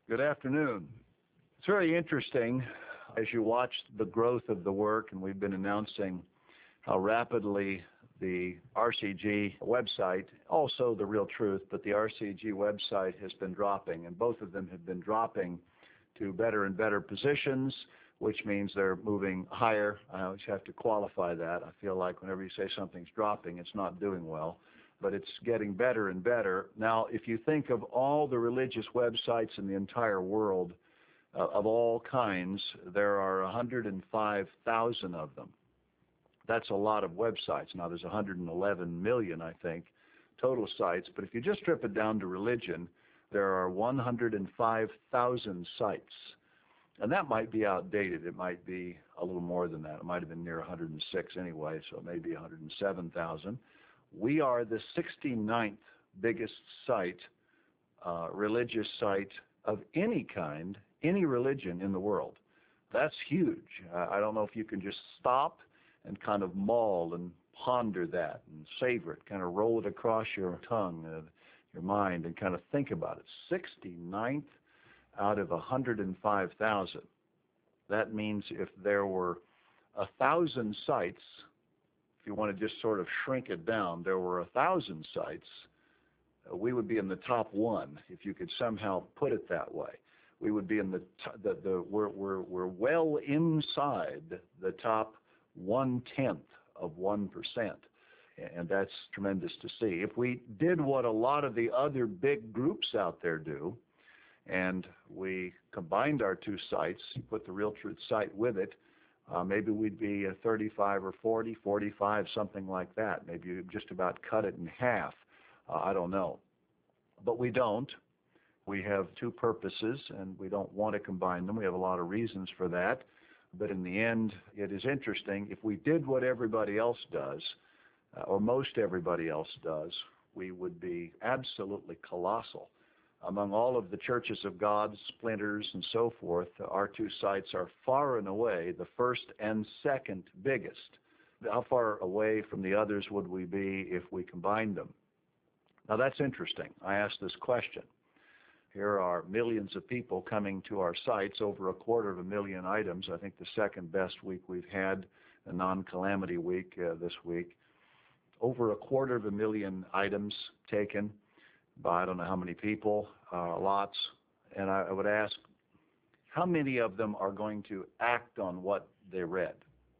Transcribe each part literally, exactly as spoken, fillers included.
Good afternoon. It's very interesting as you watch the growth of the work, and we've been announcing how rapidly the R C G website, also the Real Truth, but the R C G website has been dropping, and both of them have been dropping to better and better positions, which means they're moving higher. I always have to qualify that. I feel like whenever you say something's dropping, it's not doing well, but it's getting better and better. Now, if you think of all the religious websites in the entire world, uh, of all kinds, there are one hundred five thousand of them. That's a lot of websites. Now, there's one hundred eleven million, I think, total sites, but if you just strip it down to religion, there are one hundred five thousand sites. And that might be outdated. It might be a little more than that. It might have been near one hundred six anyway, so it may be one hundred seven thousand. We are the sixty-ninth biggest site, uh, religious site of any kind, any religion in the world. That's huge. Uh, I don't know if you can just stop and kind of mull and ponder that and savor it, kind of roll it across your tongue, uh, your mind, and kind of think about it. sixty-ninth out of one hundred five thousand. That means if there were a thousand sites, if you want to just sort of shrink it down, there were a thousand sites, uh, we would be in the top one, if you could somehow put it that way. We would be in the, the, the we're, we're, we're well inside the top one-tenth of one percent, and that's tremendous to see. If we did what a lot of the other big groups out there do, and we combined our two sites, you put the Real Truth site with it, Uh, maybe we'd be a thirty-five or forty, forty-five, something like that. Maybe you just about cut it in half. Uh, I don't know. But we don't. We have two purposes, and we don't want to combine them. We have a lot of reasons for that. But in the end, it is interesting. If we did what everybody else does, uh, or most everybody else does, we would be absolutely colossal. Among all of the churches of God, splinters, and so forth, our two sites are far and away the first and second biggest. How far away from the others would we be if we combined them? Now, that's interesting. I asked this question. Here are millions of people coming to our sites, over a quarter of a million items. I think the second best week we've had, a non-calamity week uh, this week. Over a quarter of a million items taken by I don't know how many people, uh, lots, and I, I would ask, how many of them are going to act on what they read?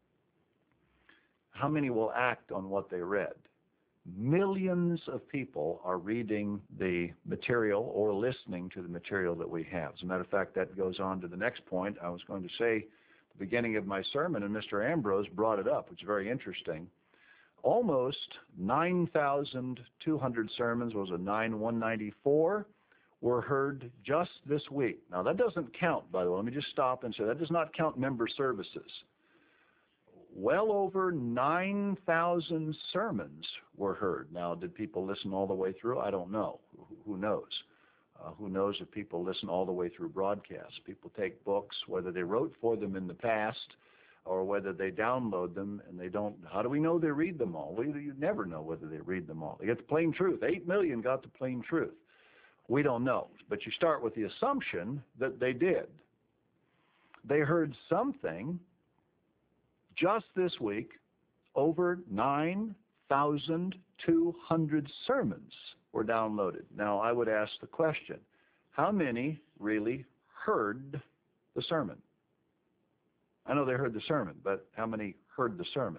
How many will act on what they read? Millions of people are reading the material or listening to the material that we have. As a matter of fact, that goes on to the next point. I was going to say at the beginning of my sermon, and Mister Ambrose brought it up, which is very interesting. Almost nine thousand two hundred sermons, was it nine one ninety-four, were heard just this week. Now, that doesn't count, by the way. Let me just stop and say that does not count member services. Well over nine thousand sermons were heard. Now, did people listen all the way through? I don't know. Who knows? Uh, who knows if people listen all the way through broadcasts? People take books, whether they wrote for them in the past, or whether they download them and they don't. How do we know they read them all? We you never know whether they read them all. They get the plain truth. Eight million got the plain truth. We don't know. But you start with the assumption that they did. They heard something. Just this week, over nine thousand two hundred sermons were downloaded. Now, I would ask the question, how many really heard the sermon? I know they heard the sermon, but how many heard the sermon?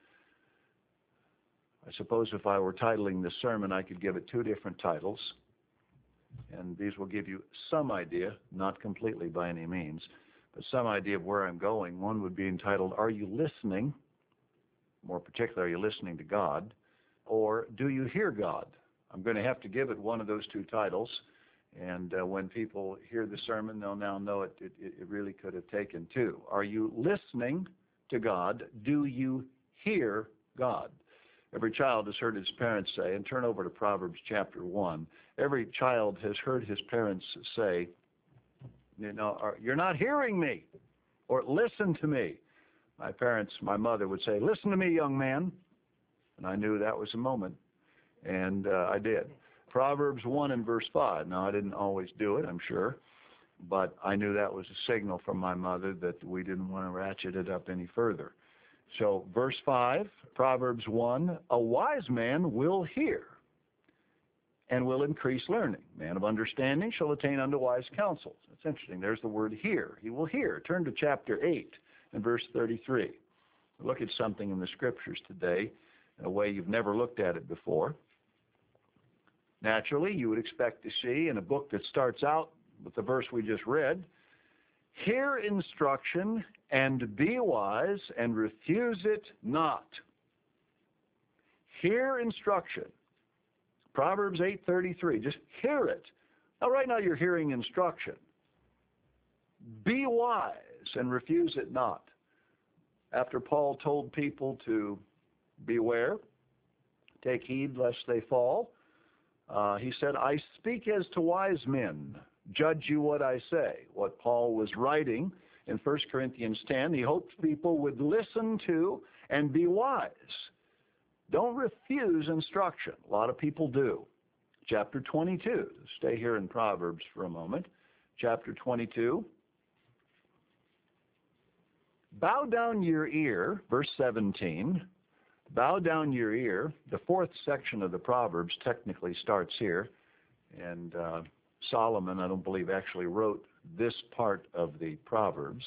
I suppose if I were titling this sermon, I could give it two different titles, and these will give you some idea, not completely by any means, but some idea of where I'm going. One would be entitled, Are You Listening? More particularly, are you listening to God? Or, Do You Hear God? I'm going to have to give it one of those two titles. And uh, when people hear the sermon, they'll now know it, it, it really could have taken two. Are you listening to God? Do you hear God? Every child has heard his parents say, and turn over to Proverbs chapter one, every child has heard his parents say, you know, you're not hearing me, or listen to me. My parents, my mother would say, listen to me, young man. And I knew that was a moment, and uh, I did. Proverbs one and verse five. Now, I didn't always do it, I'm sure, but I knew that was a signal from my mother that we didn't want to ratchet it up any further. So verse five, Proverbs one, a wise man will hear and will increase learning. Man of understanding shall attain unto wise counsel. That's interesting. There's the word hear. He will hear. Turn to chapter eight and verse thirty-three. Look at something in the scriptures today in a way you've never looked at it before. Naturally, you would expect to see in a book that starts out with the verse we just read, hear instruction and be wise and refuse it not. Hear instruction. Proverbs eight thirty-three. Just hear it. Now, right now you're hearing instruction. Be wise and refuse it not. After Paul told people to beware, take heed lest they fall, uh, he said, I speak as to wise men. Judge you what I say. What Paul was writing in First Corinthians ten, he hoped people would listen to and be wise. Don't refuse instruction. A lot of people do. Chapter twenty-two. Stay here in Proverbs for a moment. Chapter twenty-two. Bow down your ear, verse seventeen. Bow down your ear. The fourth section of the Proverbs technically starts here. And uh, Solomon, I don't believe, actually wrote this part of the Proverbs.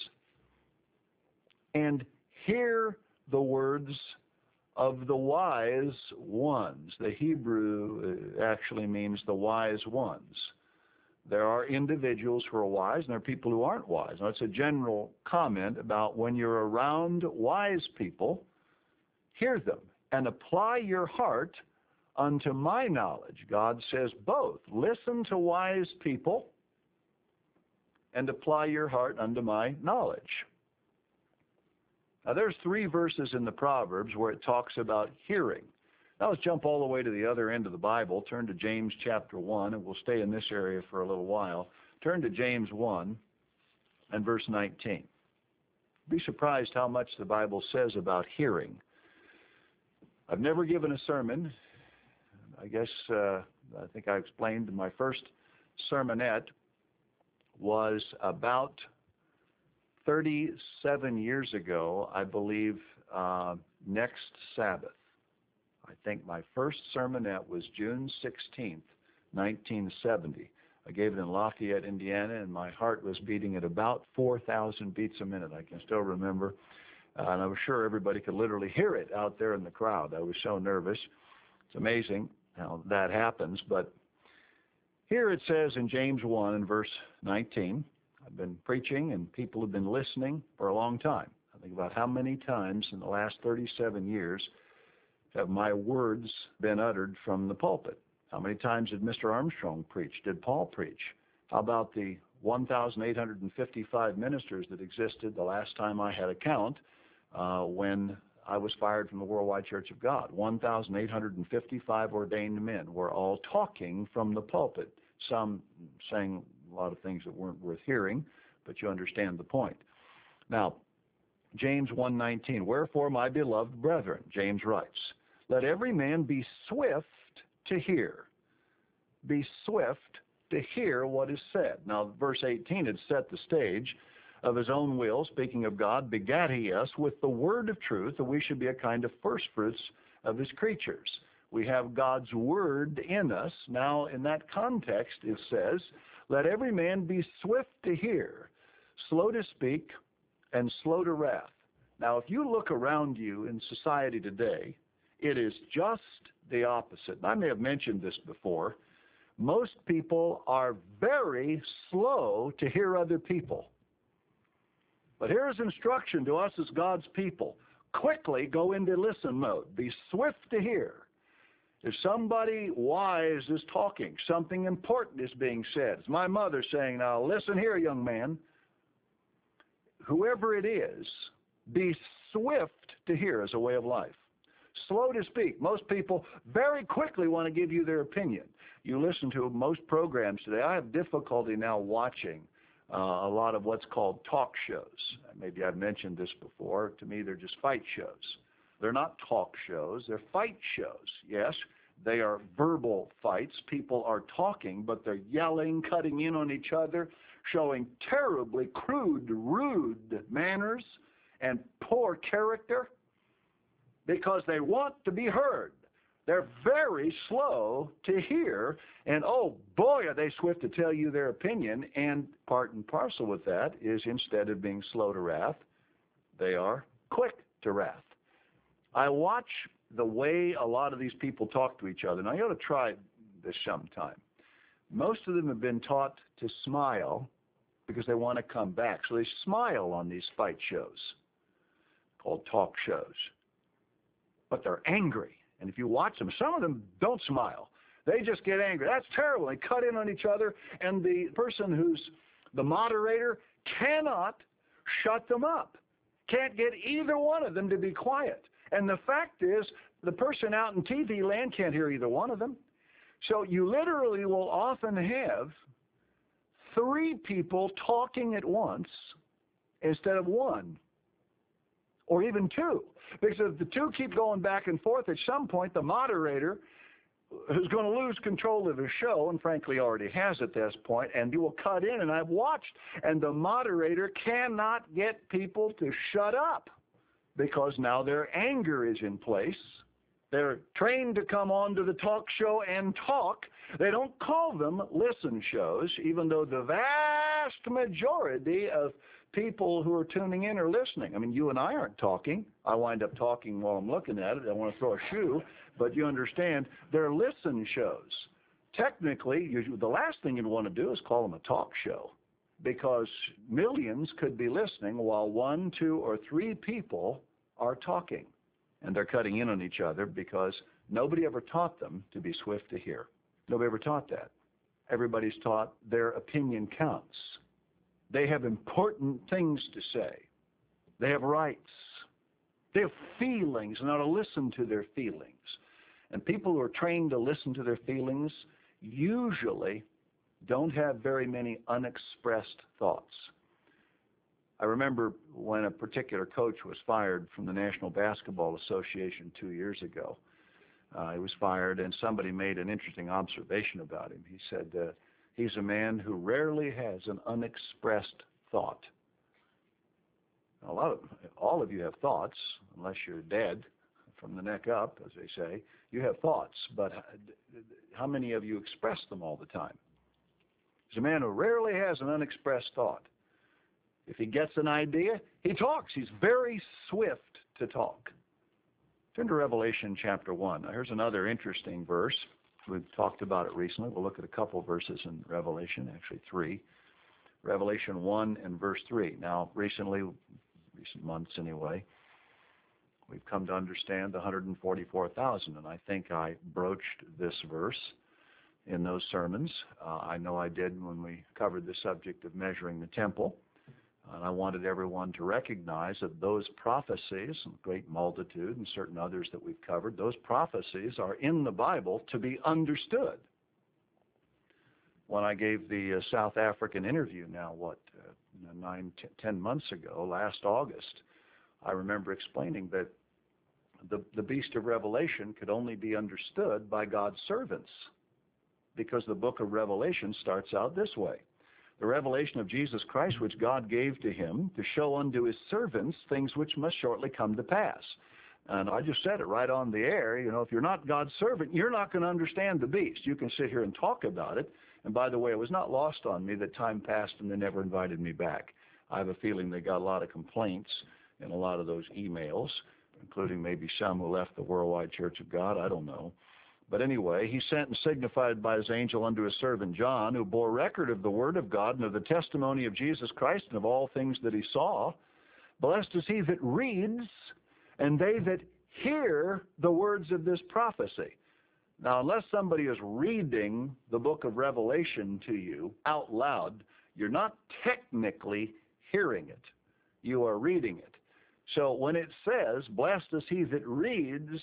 And hear the words of the wise ones. The Hebrew actually means the wise ones. There are individuals who are wise, and there are people who aren't wise. Now, it's a general comment about when you're around wise people, hear them and apply your heart unto my knowledge. God says both. Listen to wise people and apply your heart unto my knowledge. Now, there's three verses in the Proverbs where it talks about hearing. Now, let's jump all the way to the other end of the Bible. Turn to James chapter one, and we'll stay in this area for a little while. Turn to James one and verse nineteen. Be surprised how much the Bible says about hearing. I've never given a sermon. I guess uh, I think I explained my first sermonette was about thirty-seven years ago, I believe, uh, next Sabbath. I think my first sermonette was June sixteenth, nineteen seventy. I gave it in Lafayette, Indiana, and my heart was beating at about four thousand beats a minute. I can still remember. Uh, and I was sure everybody could literally hear it out there in the crowd. I was so nervous. It's amazing how that happens. But here it says in James one and verse nineteen, I've been preaching and people have been listening for a long time. I think about how many times in the last thirty-seven years have my words been uttered from the pulpit? How many times did Mister Armstrong preach? Did Paul preach? How about the one thousand eight hundred fifty-five ministers that existed the last time I had a count uh, when I was fired from the Worldwide Church of God? one thousand eight hundred fifty-five ordained men were all talking from the pulpit, some saying a lot of things that weren't worth hearing, but you understand the point. Now, James one nineteen, wherefore, my beloved brethren, James writes, let every man be swift to hear. Be swift to hear what is said. Now, verse eighteen had set the stage. Of his own will, speaking of God, begat he us with the word of truth, that we should be a kind of firstfruits of his creatures. We have God's word in us. Now, in that context, it says, let every man be swift to hear, slow to speak, and slow to wrath. Now, if you look around you in society today, it is just the opposite. And I may have mentioned this before. Most people are very slow to hear other people. But here's instruction to us as God's people. Quickly go into listen mode. Be swift to hear. If somebody wise is talking, something important is being said. It's my mother saying, now listen here, young man. Whoever it is, be swift to hear as a way of life. Slow to speak. Most people very quickly want to give you their opinion. You listen to most programs today. I have difficulty now watching uh, a lot of what's called talk shows. Maybe I've mentioned this before. To me, they're just fight shows. They're not talk shows. They're fight shows. Yes, they are verbal fights. People are talking, but they're yelling, cutting in on each other, showing terribly crude, rude manners and poor character because they want to be heard. They're very slow to hear, and oh boy, are they swift to tell you their opinion, and part and parcel with that is instead of being slow to wrath, they are quick to wrath. I watch the way a lot of these people talk to each other. Now, you ought to try this sometime. Most of them have been taught to smile because they want to come back. So they smile on these fight shows called talk shows. But they're angry. And if you watch them, some of them don't smile. They just get angry. That's terrible. They cut in on each other, and the person who's the moderator cannot shut them up. Can't get either one of them to be quiet. And the fact is, the person out in T V land can't hear either one of them. So you literally will often have three people talking at once instead of one, or even two. Because if the two keep going back and forth, at some point the moderator who's going to lose control of his show, and frankly already has at this point, and he will cut in, and I've watched, and the moderator cannot get people to shut up because now their anger is in place. They're trained to come on to the talk show and talk. They don't call them listen shows, even though the vast majority of people who are tuning in are listening. I mean, you and I aren't talking. I wind up talking while I'm looking at it. I want to throw a shoe, but you understand, they're listen shows. Technically, you, the last thing you'd want to do is call them a talk show, because millions could be listening while one, two, or three people are talking. And they're cutting in on each other because nobody ever taught them to be swift to hear. Nobody ever taught that. Everybody's taught their opinion counts. They have important things to say. They have rights. They have feelings, and ought to listen to their feelings. And people who are trained to listen to their feelings usually don't have very many unexpressed thoughts. I remember when a particular coach was fired from the National Basketball Association two years ago. Uh, he was fired, and somebody made an interesting observation about him. He said, uh, he's a man who rarely has an unexpressed thought. A lot of, all of you have thoughts, unless you're dead from the neck up, as they say. You have thoughts, but how many of you express them all the time? He's a man who rarely has an unexpressed thought. If he gets an idea, he talks. He's very swift to talk. Turn to Revelation chapter one. Now, here's another interesting verse. We've talked about it recently. We'll look at a couple verses in Revelation, actually three. Revelation one and verse three. Now, recently, recent months anyway, we've come to understand the one hundred forty-four thousand, and I think I broached this verse in those sermons. Uh, I know I did when we covered the subject of measuring the temple. And I wanted everyone to recognize that those prophecies, great multitude and certain others that we've covered, those prophecies are in the Bible to be understood. When I gave the uh, South African interview now, what, uh, nine, t- ten months ago, last August, I remember explaining that the, the beast of Revelation could only be understood by God's servants, because the book of Revelation starts out this way. The revelation of Jesus Christ, which God gave to him to show unto his servants things which must shortly come to pass. And I just said it right on the air. You know, if you're not God's servant, you're not going to understand the beast. You can sit here and talk about it. And by the way, it was not lost on me that time passed and they never invited me back. I have a feeling they got a lot of complaints in a lot of those emails, including maybe some who left the Worldwide Church of God. I don't know. But anyway, he sent and signified by his angel unto his servant John, who bore record of the word of God and of the testimony of Jesus Christ and of all things that he saw. Blessed is he that reads, and they that hear the words of this prophecy. Now, unless somebody is reading the book of Revelation to you out loud, you're not technically hearing it. You are reading it. So when it says, blessed is he that reads,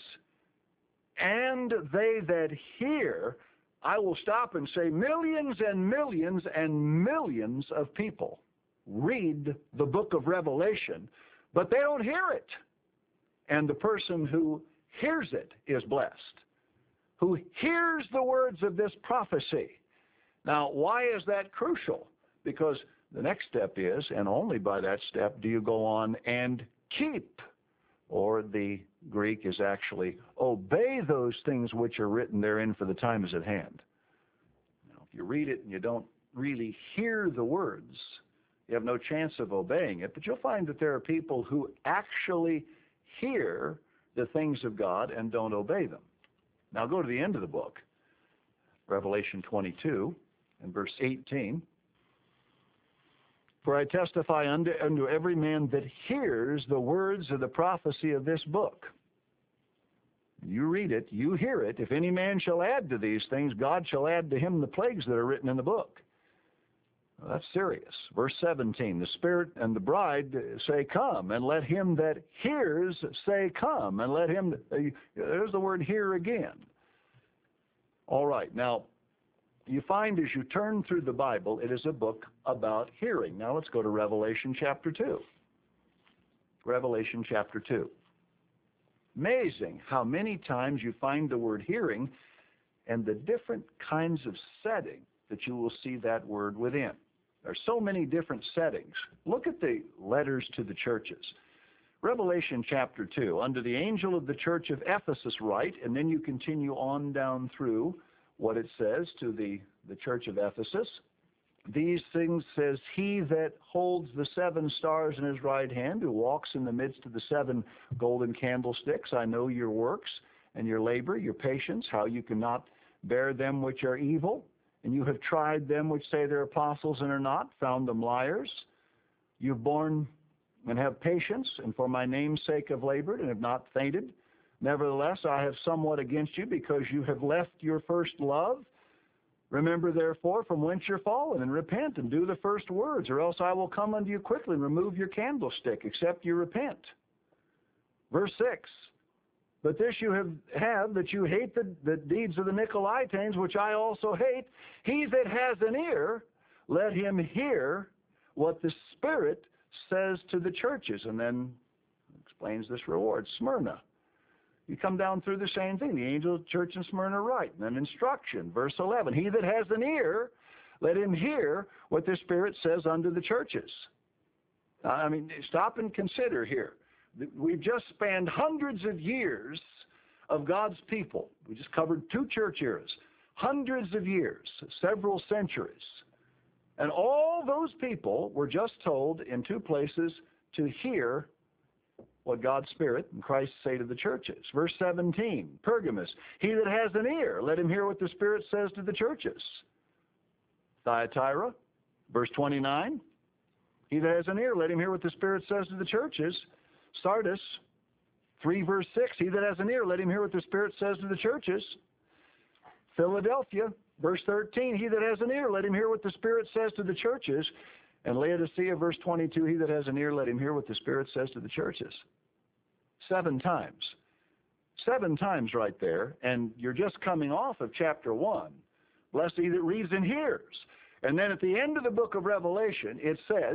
and they that hear, I will stop and say millions and millions and millions of people read the book of Revelation, but they don't hear it. And the person who hears it is blessed, who hears the words of this prophecy. Now, why is that crucial? Because the next step is, and only by that step do you go on and keep, or the Greek is actually obey those things which are written therein, for the time is at hand. Now, if you read it and you don't really hear the words, you have no chance of obeying it, but you'll find that there are people who actually hear the things of God and don't obey them. Now go to the end of the book, Revelation twenty-two and verse eighteen. For I testify unto, unto every man that hears the words of the prophecy of this book. You read it, you hear it. If any man shall add to these things, God shall add to him the plagues that are written in the book. Well, that's serious. Verse seventeen, the Spirit and the bride say, come, and let him that hears say, come, and let him, uh, there's the word hear again. All right, now, you find as you turn through the Bible, it is a book about hearing. Now let's go to Revelation chapter two. Revelation chapter two. Amazing how many times you find the word hearing and the different kinds of setting that you will see that word within. There are so many different settings. Look at the letters to the churches. Revelation chapter two, under the angel of the church of Ephesus write, and then you continue on down through what it says to the, the church of Ephesus. These things says he that holds the seven stars in his right hand, who walks in the midst of the seven golden candlesticks. I know your works and your labor, your patience, how you cannot bear them which are evil. And you have tried them which say they're apostles and are not, found them liars. You've borne and have patience, and for my name's sake have labored and have not fainted. Nevertheless, I have somewhat against you, because you have left your first love. Remember, therefore, from whence you're fallen, and repent, and do the first words, or else I will come unto you quickly and remove your candlestick, except you repent. Verse six, but this you have, have that you hate the, the deeds of the Nicolaitans, which I also hate. He that has an ear, let him hear what the Spirit says to the churches. And then explains this reward. Smyrna. You come down through the same thing. The angel of the church in Smyrna write. And then instruction. Verse eleven. He that has an ear, let him hear what the Spirit says unto the churches. Now, I mean, stop and consider here. We've just spanned hundreds of years of God's people. We just covered two church eras. Hundreds of years, several centuries. And all those people were just told in two places to hear what God's Spirit and Christ say to the churches. Verse seventeen, Pergamos, he that has an ear, let him hear what the Spirit says to the churches. Thyatira, verse twenty-nine, he that has an ear, let him hear what the Spirit says to the churches. Sardis, three verse six, he that has an ear, let him hear what the Spirit says to the churches. Philadelphia, verse thirteen, he that has an ear, let him hear what the Spirit says to the churches. And Laodicea, verse twenty-two, he that has an ear, let him hear what the Spirit says to the churches. Seven times. Seven times right there, and you're just coming off of chapter one. Blessed he that reads and hears. And then at the end of the book of Revelation, it says,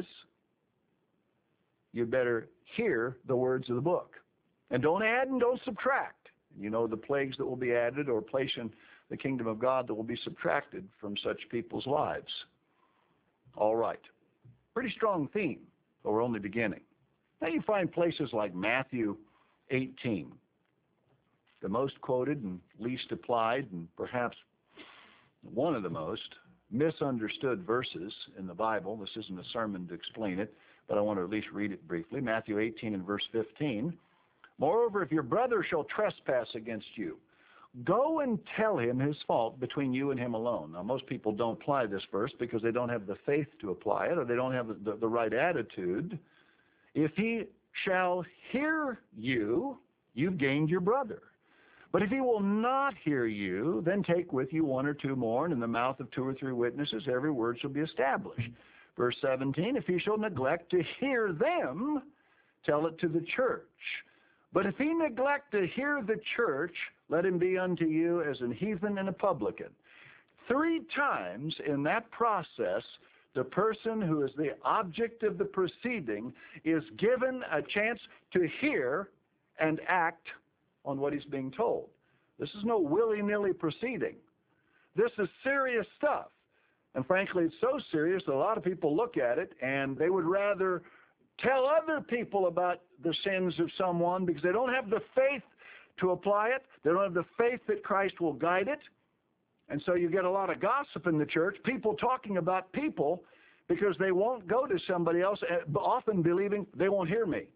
you better hear the words of the book. And don't add and don't subtract. You know the plagues that will be added or placed in the kingdom of God that will be subtracted from such people's lives. All right. Pretty strong theme, but we're only beginning. Now you find places like Matthew eighteen, the most quoted and least applied, and perhaps one of the most misunderstood verses in the Bible. This isn't a sermon to explain it, but I want to at least read it briefly. Matthew eighteen and verse fifteen. Moreover, if your brother shall trespass against you, go and tell him his fault between you and him alone. Now, most people don't apply this verse because they don't have the faith to apply it, or they don't have the, the right attitude. If he shall hear you, you've gained your brother. But if he will not hear you, then take with you one or two more, and in the mouth of two or three witnesses every word shall be established. Verse seventeen, if he shall neglect to hear them, tell it to the church. But if he neglect to hear the church, let him be unto you as an heathen and a publican. Three times in that process, the person who is the object of the proceeding is given a chance to hear and act on what he's being told. This is no willy-nilly proceeding. This is serious stuff. And frankly, it's so serious that a lot of people look at it and they would rather tell other people about the sins of someone because they don't have the faith to apply it. They don't have the faith that Christ will guide it. And so you get a lot of gossip in the church, people talking about people because they won't go to somebody else, often believing they won't hear me.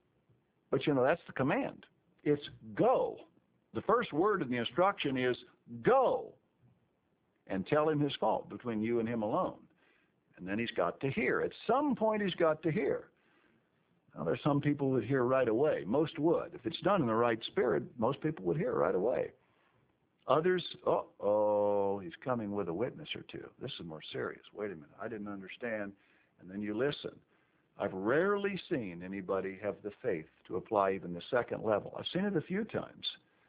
But you know, that's the command. It's go. The first word in the instruction is go and tell him his fault between you and him alone. And then he's got to hear. At some point he's got to hear. Now, there's some people who would hear right away. Most would. If it's done in the right spirit, most people would hear right away. Others, oh, oh, he's coming with a witness or two. This is more serious. Wait a minute, I didn't understand. And then you listen. I've rarely seen anybody have the faith to apply even the second level. I've seen it a few times.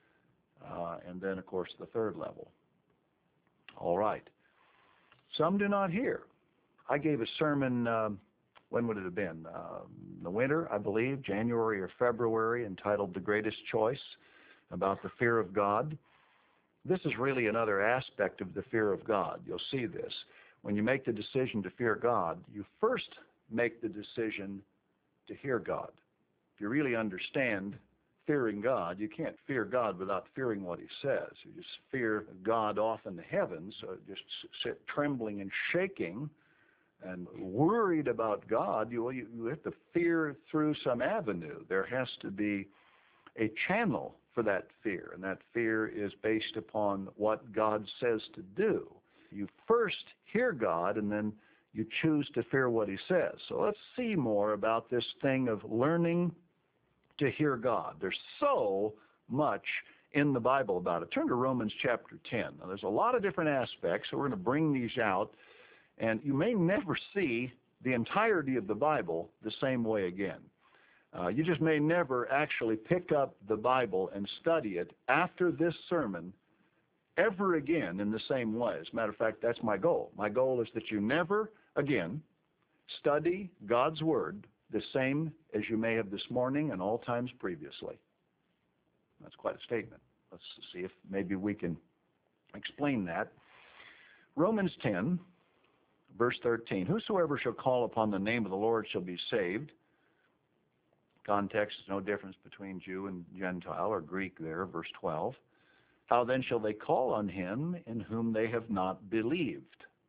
Uh, and then, of course, the third level. All right. Some do not hear. I gave a sermon, um, when would it have been? Uh, in the winter, I believe, January or February, entitled The Greatest Choice, about the fear of God. This is really another aspect of the fear of God. You'll see this. When you make the decision to fear God, you first make the decision to hear God. If you really understand fearing God, you can't fear God without fearing what he says. You just fear God off in the heavens, so just sit trembling and shaking and worried about God. You, you, you have to fear through some avenue. There has to be a channel for that fear, and that fear is based upon what God says to do. You first hear God, and then you choose to fear what he says. So let's see more about this thing of learning to hear God. There's so much in the Bible about it. Turn to Romans chapter ten. Now, there's a lot of different aspects, so we're going to bring these out, and you may never see the entirety of the Bible the same way again. Uh, you just may never actually pick up the Bible and study it after this sermon ever again in the same way. As a matter of fact, that's my goal. My goal is that you never again study God's Word the same as you may have this morning and all times previously. That's quite a statement. Let's see if maybe we can explain that. Romans ten, verse thirteen, whosoever shall call upon the name of the Lord shall be saved. Context is no difference between Jew and Gentile or Greek there, verse twelve. How then shall they call on him in whom they have not believed?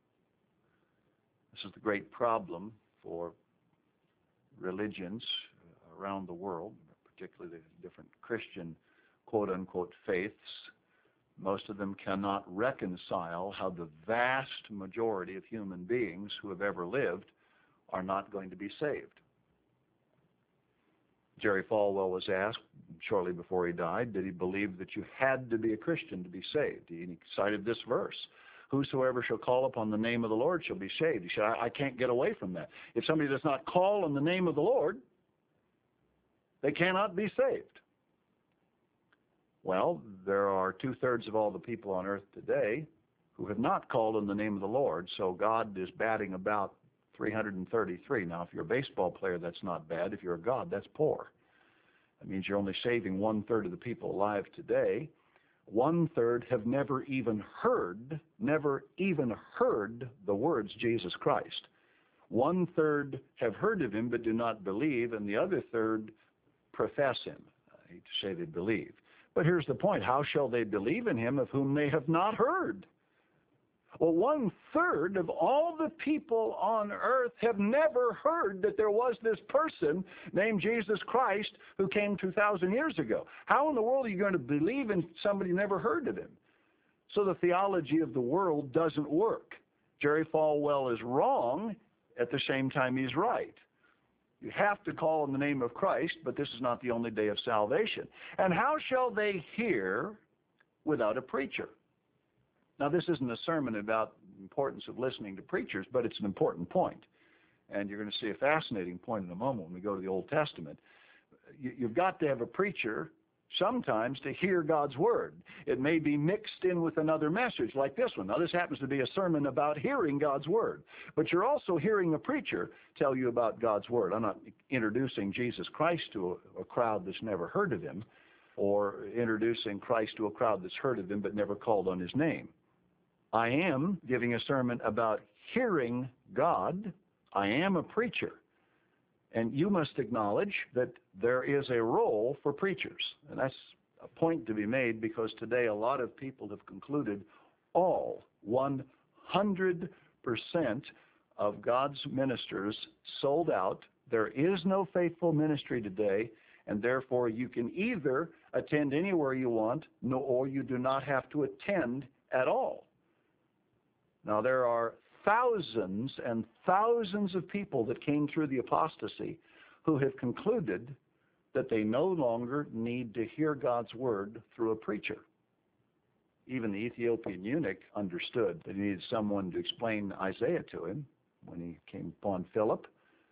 This is the great problem for religions around the world, particularly the different Christian quote-unquote faiths. Most of them cannot reconcile how the vast majority of human beings who have ever lived are not going to be saved. Jerry Falwell was asked shortly before he died, did he believe that you had to be a Christian to be saved? And he cited this verse, whosoever shall call upon the name of the Lord shall be saved. He said, I, I can't get away from that. If somebody does not call on the name of the Lord, they cannot be saved. Well, there are two-thirds of all the people on earth today who have not called on the name of the Lord, so God is batting about three hundred thirty-three. Now, if you're a baseball player, that's not bad. If you're a God, that's poor. That means you're only saving one-third of the people alive today. One-third have never even heard, never even heard the words Jesus Christ. One-third have heard of him but do not believe, and the other third profess him. I hate to say they believe. But here's the point. How shall they believe in him of whom they have not heard? Well, one-third of all the people on earth have never heard that there was this person named Jesus Christ who came two thousand years ago. How in the world are you going to believe in somebody who never heard of him? So the theology of the world doesn't work. Jerry Falwell is wrong, at the same time he's right. You have to call on the name of Christ, but this is not the only day of salvation. And how shall they hear without a preacher? Now, this isn't a sermon about the importance of listening to preachers, but it's an important point. And you're going to see a fascinating point in a moment when we go to the Old Testament. You, you've got to have a preacher sometimes to hear God's Word. It may be mixed in with another message like this one. Now, this happens to be a sermon about hearing God's Word. But you're also hearing a preacher tell you about God's Word. I'm not introducing Jesus Christ to a, a crowd that's never heard of him, or introducing Christ to a crowd that's heard of him but never called on his name. I am giving a sermon about hearing God. I am a preacher. And you must acknowledge that there is a role for preachers. And that's a point to be made, because today a lot of people have concluded all one hundred percent of God's ministers sold out. There is no faithful ministry today, and therefore you can either attend anywhere you want, no, or you do not have to attend at all. Now, there are thousands and thousands of people that came through the apostasy who have concluded that they no longer need to hear God's word through a preacher. Even the Ethiopian eunuch understood that he needed someone to explain Isaiah to him when he came upon Philip.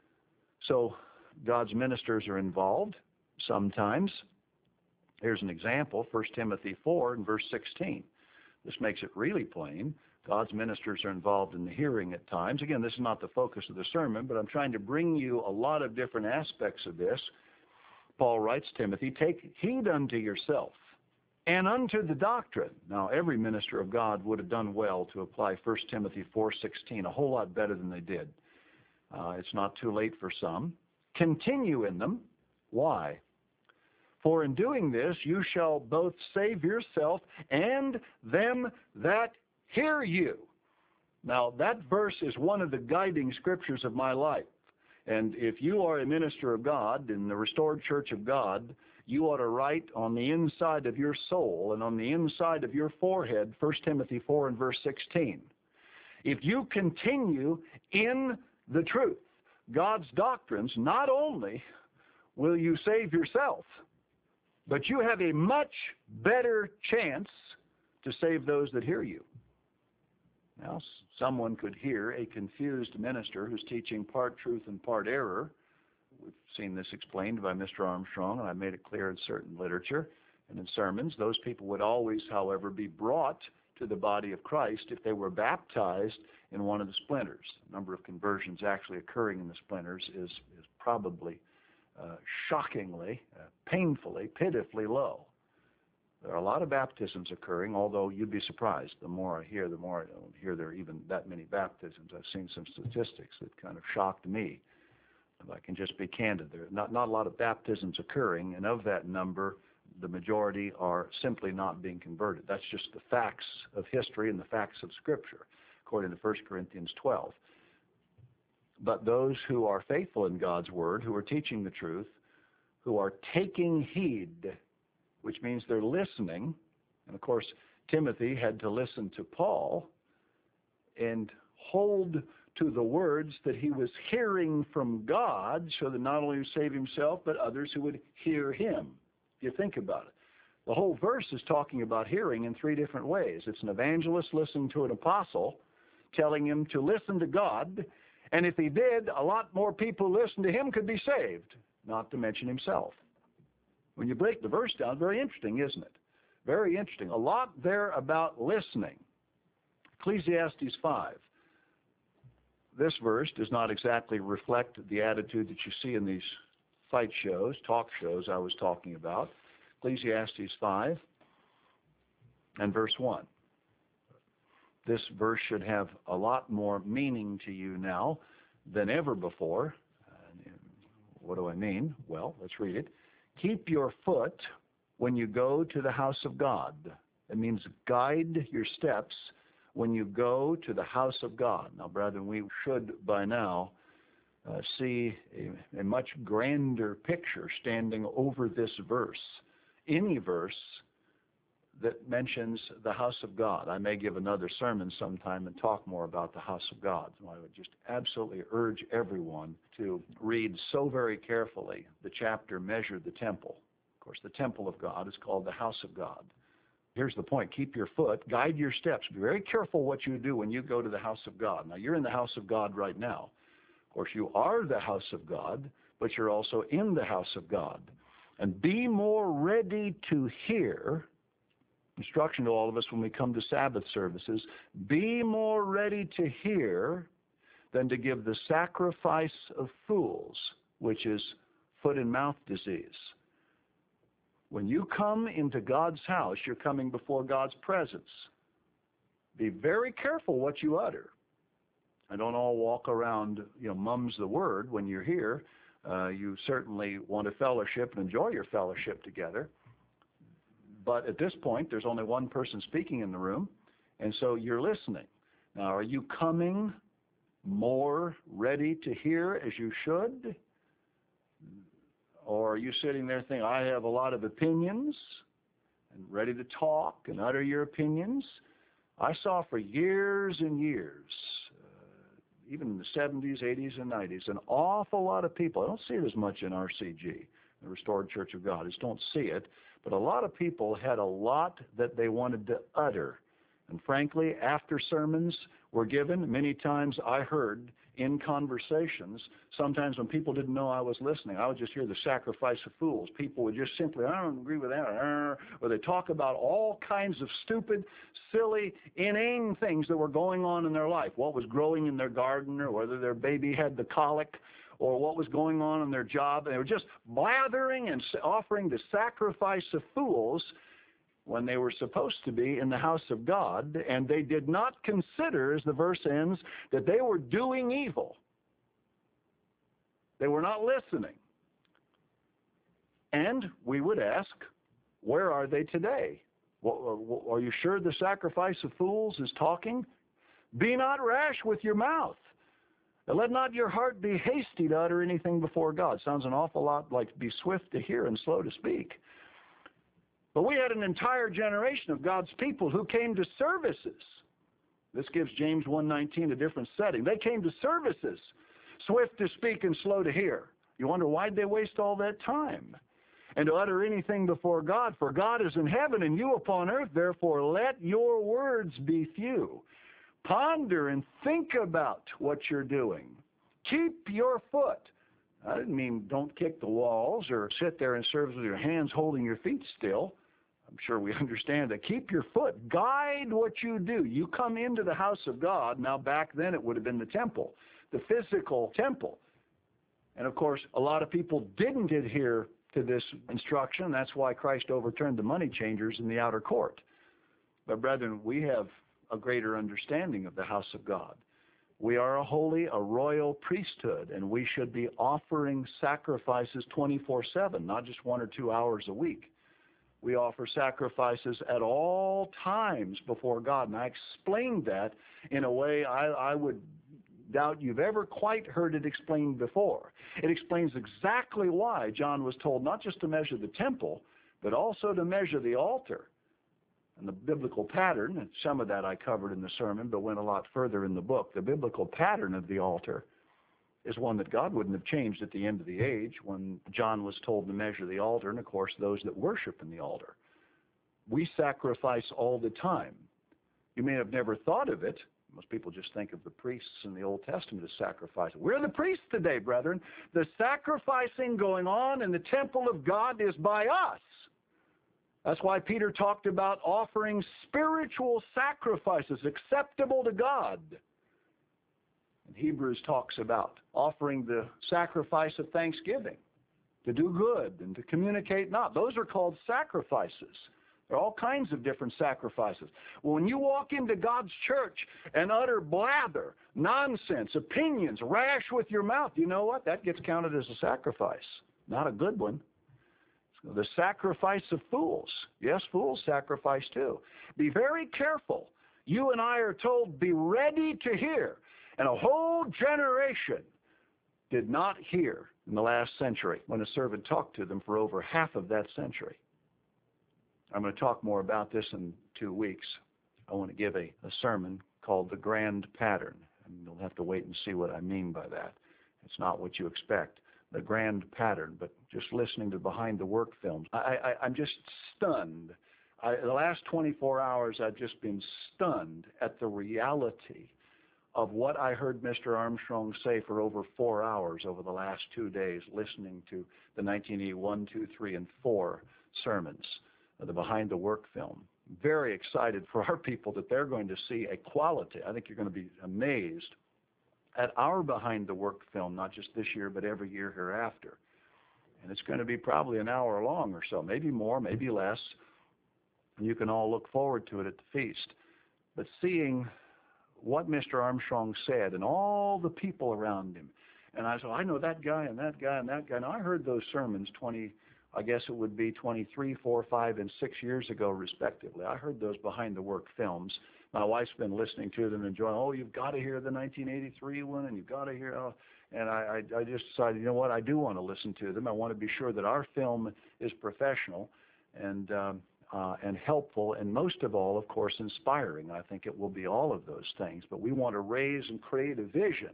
So God's ministers are involved sometimes. Here's an example, First Timothy four and verse sixteen. This makes it really plain. God's ministers are involved in the hearing at times. Again, this is not the focus of the sermon, but I'm trying to bring you a lot of different aspects of this. Paul writes, Timothy, take heed unto yourself and unto the doctrine. Now, every minister of God would have done well to apply First Timothy four sixteen a whole lot better than they did. Uh, it's not too late for some. Continue in them. Why? For in doing this you shall both save yourself and them that hear you. Now, that verse is one of the guiding scriptures of my life. And if you are a minister of God in the restored church of God, you ought to write on the inside of your soul and on the inside of your forehead, First Timothy four and verse sixteen. If you continue in the truth, God's doctrines, not only will you save yourself, but you have a much better chance to save those that hear you. Now, someone could hear a confused minister who's teaching part truth and part error. We've seen this explained by Mister Armstrong, and I made it clear in certain literature and in sermons. Those people would always, however, be brought to the body of Christ if they were baptized in one of the splinters. The number of conversions actually occurring in the splinters is, is probably uh, shockingly, uh, painfully, pitifully low. There are a lot of baptisms occurring, although you'd be surprised. The more I hear, the more I don't hear there are even that many baptisms. I've seen some statistics that kind of shocked me. If I can just be candid, there are not, not a lot of baptisms occurring, and of that number, the majority are simply not being converted. That's just the facts of history and the facts of Scripture, according to First Corinthians twelve. But those who are faithful in God's Word, who are teaching the truth, who are taking heed, which means they're listening. And of course, Timothy had to listen to Paul and hold to the words that he was hearing from God, so that not only he would save himself, but others who would hear him. If you think about it, the whole verse is talking about hearing in three different ways. It's an evangelist listening to an apostle, telling him to listen to God, and if he did, a lot more people who listened to him could be saved, not to mention himself. When you break the verse down, very interesting, isn't it? Very interesting. A lot there about listening. Ecclesiastes five. This verse does not exactly reflect the attitude that you see in these fight shows, talk shows I was talking about. Ecclesiastes five and verse one. This verse should have a lot more meaning to you now than ever before. What do I mean? Well, let's read it. Keep your foot when you go to the house of God. It means guide your steps when you go to the house of God. Now, brethren, we should by now uh, see a, a much grander picture standing over this verse. Any verse that mentions the house of God. I may give another sermon sometime and talk more about the house of God. So I would just absolutely urge everyone to read so very carefully the chapter, Measure the Temple. Of course, the temple of God is called the house of God. Here's the point. Keep your foot, guide your steps. Be very careful what you do when you go to the house of God. Now, you're in the house of God right now. Of course, you are the house of God, but you're also in the house of God. And be more ready to hear. Instruction to all of us when we come to Sabbath services, be more ready to hear than to give the sacrifice of fools, which is foot and mouth disease. When you come into God's house, you're coming before God's presence. Be very careful what you utter. I don't all walk around, you know, mum's the word when you're here. Uh, you certainly want to fellowship and enjoy your fellowship together. But at this point, there's only one person speaking in the room, and so you're listening. Now, are you coming more ready to hear as you should? Or are you sitting there thinking, I have a lot of opinions and ready to talk and utter your opinions? I saw for years and years, uh, even in the seventies, eighties, and nineties, an awful lot of people. I don't see it as much in R C G, the Restored Church of God. I just don't see it. But a lot of people had a lot that they wanted to utter. And frankly, after sermons were given, many times I heard in conversations, sometimes when people didn't know I was listening, I would just hear the sacrifice of fools. People would just simply, I don't agree with that, or they talk about all kinds of stupid, silly, inane things that were going on in their life, what was growing in their garden, or whether their baby had the colic, or what was going on in their job. And they were just blathering and offering the sacrifice of fools when they were supposed to be in the house of God, and they did not consider, as the verse ends, that they were doing evil. They were not listening. And we would ask, where are they today? Are you sure the sacrifice of fools is talking? Be not rash with your mouth. Let not your heart be hasty to utter anything before God. Sounds an awful lot like be swift to hear and slow to speak. But we had an entire generation of God's people who came to services. This gives James one nineteen a different setting. They came to services, swift to speak and slow to hear. You wonder, why'd they waste all that time? And to utter anything before God, for God is in heaven and you upon earth, therefore let your words be few. Ponder and think about what you're doing. Keep your foot. I didn't mean don't kick the walls or sit there and serve with your hands holding your feet still. I'm sure we understand that. Keep your foot. Guide what you do. You come into the house of God. Now, back then it would have been the temple, the physical temple. And, of course, a lot of people didn't adhere to this instruction. That's why Christ overturned the money changers in the outer court. But, brethren, we have a greater understanding of the house of God. We are a holy, a royal priesthood, and we should be offering sacrifices twenty-four seven, not just one or two hours a week. We offer sacrifices at all times before God, and I explained that in a way I, I would doubt you've ever quite heard it explained before. It explains exactly why John was told not just to measure the temple, but also to measure the altar. And the biblical pattern, and some of that I covered in the sermon, but went a lot further in the book. The biblical pattern of the altar is one that God wouldn't have changed at the end of the age when John was told to measure the altar, and of course those that worship in the altar. We sacrifice all the time. You may have never thought of it. Most people just think of the priests in the Old Testament as sacrificing. We're the priests today, brethren. The sacrificing going on in the temple of God is by us. That's why Peter talked about offering spiritual sacrifices acceptable to God. And Hebrews talks about offering the sacrifice of thanksgiving, to do good and to communicate not. Those are called sacrifices. There are all kinds of different sacrifices. When you walk into God's church and utter blather, nonsense, opinions, rash with your mouth, you know what? That gets counted as a sacrifice. Not a good one. The sacrifice of fools. Yes, fools sacrifice too. Be very careful. You and I are told, be ready to hear. And a whole generation did not hear in the last century when a servant talked to them for over half of that century. I'm going to talk more about this in two weeks. I want to give a, a sermon called The Grand Pattern. And you'll have to wait and see what I mean by that. It's not what you expect. The Grand Pattern, but just listening to Behind the Work films, I, I, I'm just stunned. I, the last twenty-four hours, I've just been stunned at the reality of what I heard Mister Armstrong say for over four hours over the last two days, listening to the nineteen eighty-one, two, three, and four sermons, uh, the Behind the Work film. Very excited for our people that they're going to see a quality. I think you're going to be amazed at our Behind the Work film, not just this year, but every year hereafter. And it's going to be probably an hour long or so, maybe more, maybe less. And you can all look forward to it at the feast. But seeing what Mister Armstrong said and all the people around him. And I said, I know that guy and that guy and that guy. And I heard those sermons twenty, I guess it would be twenty-three, four, five, and six years ago, respectively. I heard those behind the work films. My wife's been listening to them and enjoying, oh, you've got to hear the nineteen eighty-three one, and you've got to hear, oh. And I, I, I just decided, you know what, I do want to listen to them. I want to be sure that our film is professional and um, uh, and helpful, and most of all, of course, inspiring. I think it will be all of those things. But we want to raise and create a vision.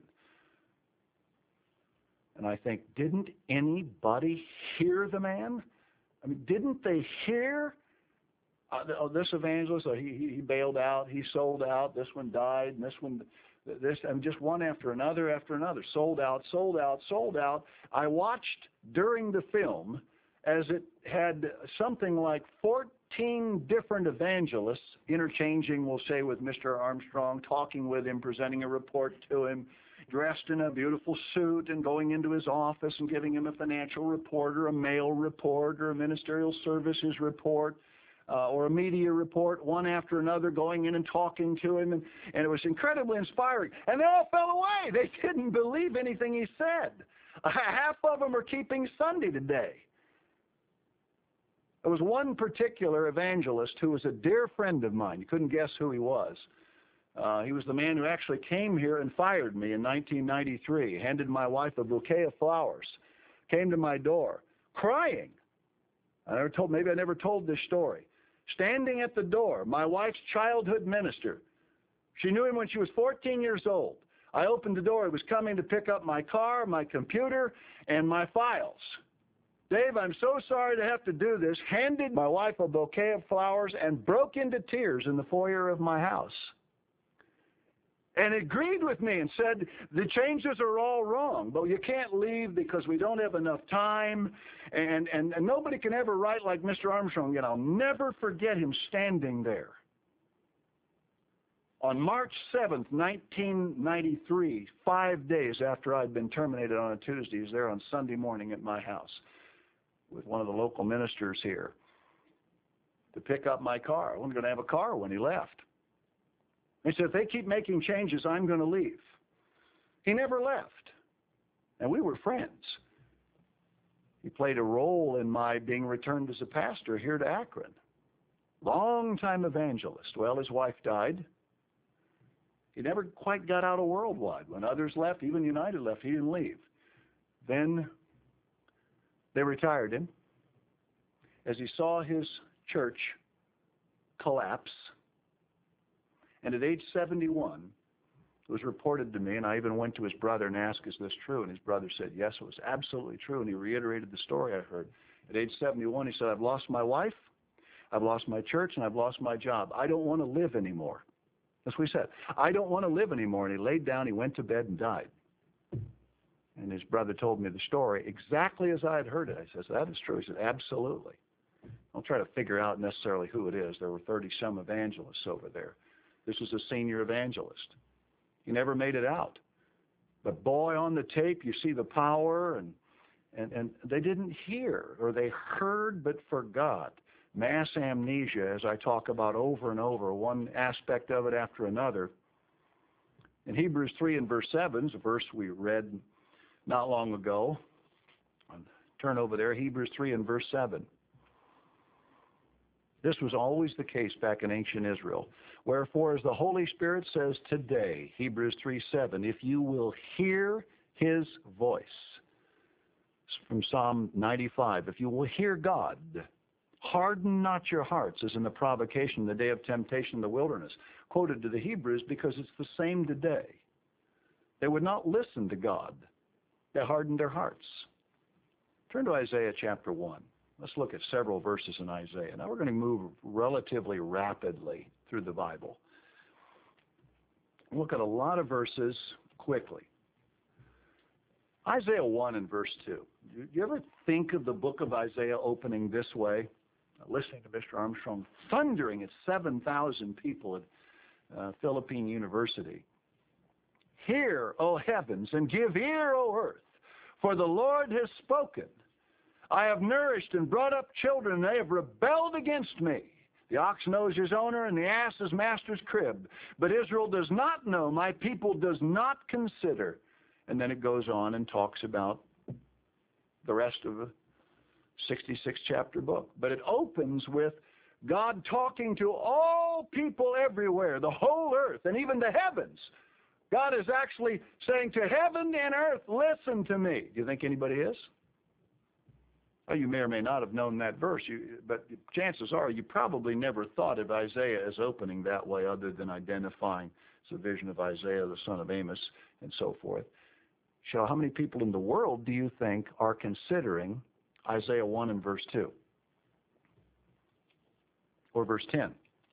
And I think, didn't anybody hear the man? I mean, didn't they hear? Uh, oh, this evangelist, oh, he, he bailed out, he sold out, this one died, and this one, this, and just one after another after another, sold out, sold out, sold out. I watched during the film as it had something like fourteen different evangelists interchanging, we'll say, with Mister Armstrong, talking with him, presenting a report to him, dressed in a beautiful suit and going into his office and giving him a financial report or a mail report or a ministerial services report. Uh, or a media report, one after another, going in and talking to him, and, and it was incredibly inspiring. And they all fell away. They didn't believe anything he said. Uh, half of them are keeping Sunday today. There was one particular evangelist who was a dear friend of mine. You couldn't guess who he was. Uh, he was the man who actually came here and fired me in nineteen ninety-three, handed my wife a bouquet of flowers, came to my door, crying. I never told, maybe I never told this story. Standing at the door, my wife's childhood minister. She knew him when she was fourteen years old. I opened the door. He was coming to pick up my car, my computer, and my files. Dave, I'm so sorry to have to do this. Handed my wife a bouquet of flowers and broke into tears in the foyer of my house. And agreed with me and said, the changes are all wrong, but you can't leave because we don't have enough time, and, and, and nobody can ever write like Mister Armstrong. And I'll never forget him standing there. On March seventh, nineteen ninety-three, five days after I'd been terminated on a Tuesday, he was there on Sunday morning at my house with one of the local ministers here to pick up my car. I wasn't going to have a car when he left. He said, if they keep making changes, I'm going to leave. He never left. And we were friends. He played a role in my being returned as a pastor here to Akron. Long-time evangelist. Well, his wife died. He never quite got out of Worldwide. When others left, even United left, he didn't leave. Then they retired him. As he saw his church collapse, and at age seventy-one, it was reported to me, and I even went to his brother and asked, is this true? And his brother said, yes, it was absolutely true, and he reiterated the story I heard. At age seventy-one, he said, I've lost my wife, I've lost my church, and I've lost my job. I don't want to live anymore. That's what he said. I don't want to live anymore. And he laid down, he went to bed and died. And his brother told me the story exactly as I had heard it. I said, that is true. He said, absolutely. Don't try to figure out necessarily who it is. There were thirty-some evangelists over there. This was a senior evangelist. He never made it out. But boy, on the tape, you see the power, and, and, and they didn't hear, or they heard but forgot. Mass amnesia, as I talk about over and over, one aspect of it after another. In Hebrews three and verse seven, a verse we read not long ago. Turn over there, Hebrews three and verse seven. This was always the case back in ancient Israel. Wherefore, as the Holy Spirit says today, Hebrews three seven, if you will hear his voice, from Psalm ninety-five, if you will hear God, harden not your hearts as in the provocation, the day of temptation in the wilderness, quoted to the Hebrews because it's the same today. They would not listen to God. They hardened their hearts. Turn to Isaiah chapter one. Let's look at several verses in Isaiah. Now we're going to move relatively rapidly through the Bible. Look at a lot of verses quickly. Isaiah one and verse two. Do you ever think of the book of Isaiah opening this way? Listening to Mister Armstrong thundering at seven thousand people at uh, Philippine University. Hear, O heavens, and give ear, O earth, for the Lord has spoken. I have nourished and brought up children, and they have rebelled against me. The ox knows his owner, and the ass his master's crib. But Israel does not know, my people does not consider. And then it goes on and talks about the rest of a sixty-six chapter book. But it opens with God talking to all people everywhere, the whole earth, and even the heavens. God is actually saying to heaven and earth, listen to me. Do you think anybody is? Well, you may or may not have known that verse, you, but chances are you probably never thought of Isaiah as opening that way other than identifying it's a vision of Isaiah, the son of Amos, and so forth. So how many people in the world do you think are considering Isaiah one and verse two? Or verse ten?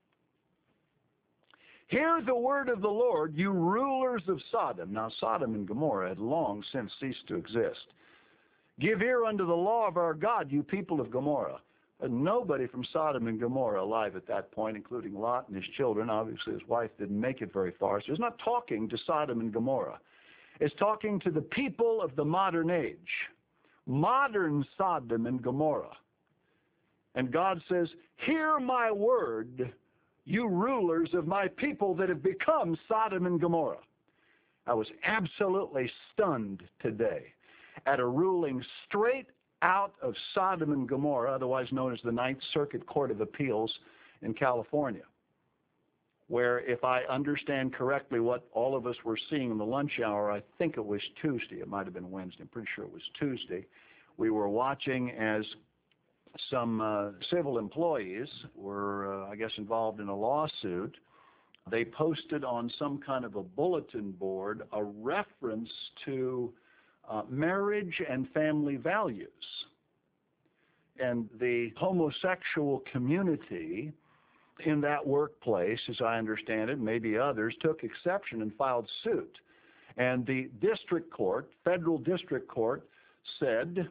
Hear the word of the Lord, you rulers of Sodom. Now Sodom and Gomorrah had long since ceased to exist. Give ear unto the law of our God, you people of Gomorrah. And nobody from Sodom and Gomorrah alive at that point, including Lot and his children. Obviously his wife didn't make it very far. So he's not talking to Sodom and Gomorrah. It's talking to the people of the modern age. Modern Sodom and Gomorrah. And God says, hear my word, you rulers of my people that have become Sodom and Gomorrah. I was absolutely stunned today at a ruling straight out of Sodom and Gomorrah, otherwise known as the Ninth Circuit Court of Appeals in California, where, if I understand correctly what all of us were seeing in the lunch hour, I think it was Tuesday, it might have been Wednesday, I'm pretty sure it was Tuesday, we were watching as some uh, civil employees were, uh, I guess, involved in a lawsuit. They posted on some kind of a bulletin board a reference to uh, marriage and family values. And the homosexual community in that workplace, as I understand it, maybe others, took exception and filed suit. And the district court, federal district court, said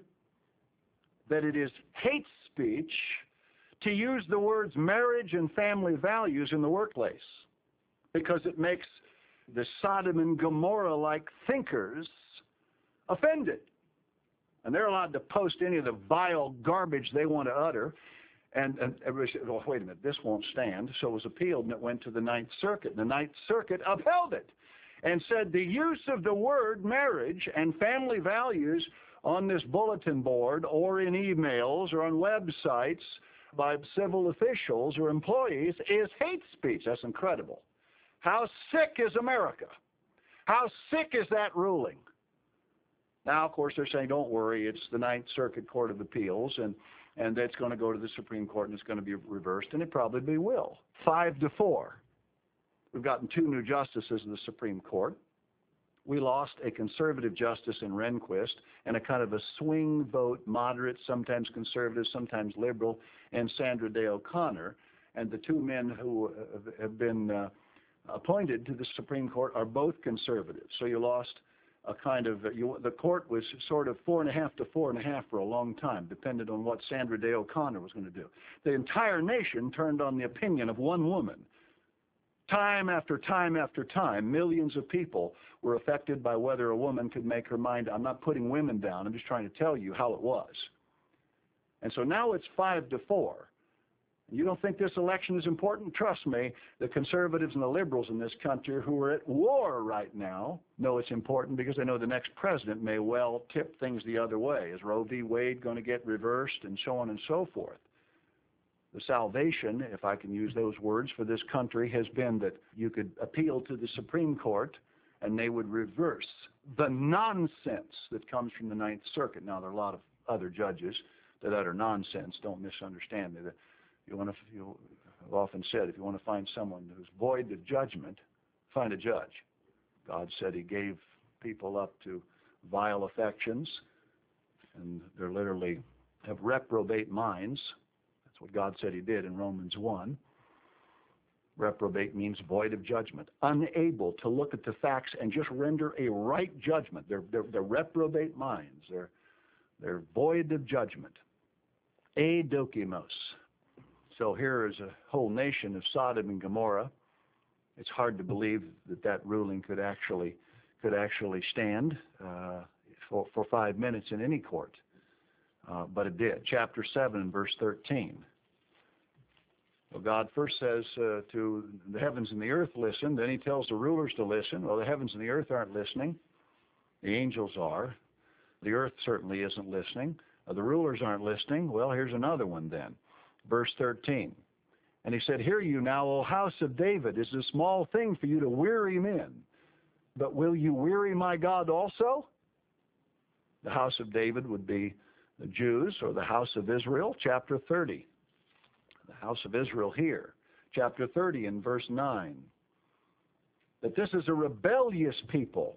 that it is hate speech to use the words marriage and family values in the workplace because it makes the Sodom and Gomorrah-like thinkers offended. And they're allowed to post any of the vile garbage they want to utter. And, and everybody said, well, wait a minute, this won't stand. So it was appealed, and it went to the Ninth Circuit. And the Ninth Circuit upheld it and said the use of the word marriage and family values on this bulletin board or in emails or on websites by civil officials or employees is hate speech. That's incredible. How sick is America? How sick is that ruling? Now, of course, they're saying, don't worry, it's the Ninth Circuit Court of Appeals, and, and it's going to go to the Supreme Court, and it's going to be reversed, and it probably will. Five to four. We've gotten two new justices in the Supreme Court. We lost a conservative justice in Rehnquist and a kind of a swing vote, moderate, sometimes conservative, sometimes liberal, and Sandra Day O'Connor. And the two men who have been uh, appointed to the Supreme Court are both conservative. So you lost a kind of, uh, you, the court was sort of four and a half to four and a half for a long time, depended on what Sandra Day O'Connor was going to do. The entire nation turned on the opinion of one woman. Time after time after time, millions of people were affected by whether a woman could make her mind. I'm not putting women down. I'm just trying to tell you how it was. And so now it's five to four. You don't think this election is important? Trust me, the conservatives and the liberals in this country who are at war right now know it's important because they know the next president may well tip things the other way. Is Roe v. Wade going to get reversed, and so on and so forth? The salvation, if I can use those words, for this country has been that you could appeal to the Supreme Court and they would reverse the nonsense that comes from the Ninth Circuit. Now, there are a lot of other judges that utter nonsense. Don't misunderstand me. You want to, you, I've often said, if you want to find someone who's void of judgment, find a judge. God said he gave people up to vile affections, and they're literally have reprobate minds. That's what God said he did in Romans one. Reprobate means void of judgment, unable to look at the facts and just render a right judgment. They're, they're, they're reprobate minds. They're, they're void of judgment. Adokimos. So here is a whole nation of Sodom and Gomorrah. It's hard to believe that that ruling could actually could actually stand uh, for, for five minutes in any court. Uh, but it did. Chapter seven, verse thirteen. Well, God first says uh, to the heavens and the earth, listen. Then he tells the rulers to listen. Well, the heavens and the earth aren't listening. The angels are. The earth certainly isn't listening. Uh, the rulers aren't listening. Well, here's another one then. Verse thirteen. And he said, hear you now, O house of David, is a small thing for you to weary men. But will you weary my God also? The house of David would be the Jews, or the house of Israel, chapter thirty. The house of Israel here, chapter thirty and verse nine. That this is a rebellious people,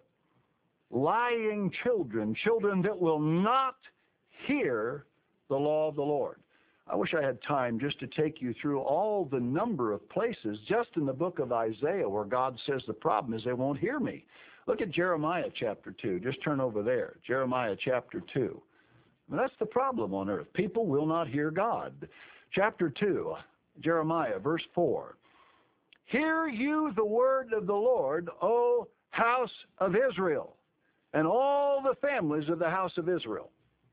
lying children, children that will not hear the law of the Lord. I wish I had time just to take you through all the number of places just in the book of Isaiah where God says the problem is they won't hear me. Look at Jeremiah chapter two. Just turn over there. Jeremiah chapter two. And that's the problem on earth. People will not hear God. Chapter two, Jeremiah, verse four. Hear you the word of the Lord, O house of Israel, and all the families of the house of Israel.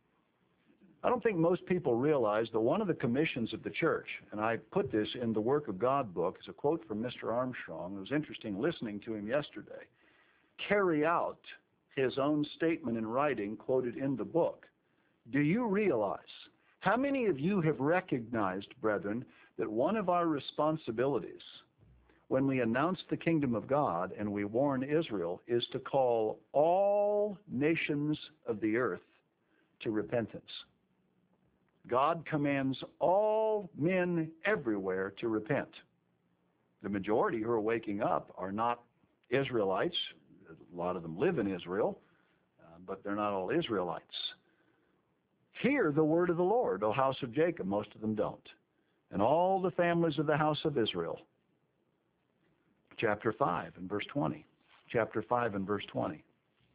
I don't think most people realize that one of the commissions of the church, and I put this in the Work of God book, is a quote from Mister Armstrong. It was interesting listening to him yesterday. Carry out his own statement in writing quoted in the book. Do you realize, how many of you have recognized, brethren, that one of our responsibilities when we announce the kingdom of God and we warn Israel is to call all nations of the earth to repentance? God commands all men everywhere to repent. The majority who are waking up are not Israelites. A lot of them live in Israel, uh, but they're not all Israelites. Hear the word of the Lord, O house of Jacob. Most of them don't. And all the families of the house of Israel. Chapter five and verse twenty. Chapter five and verse twenty.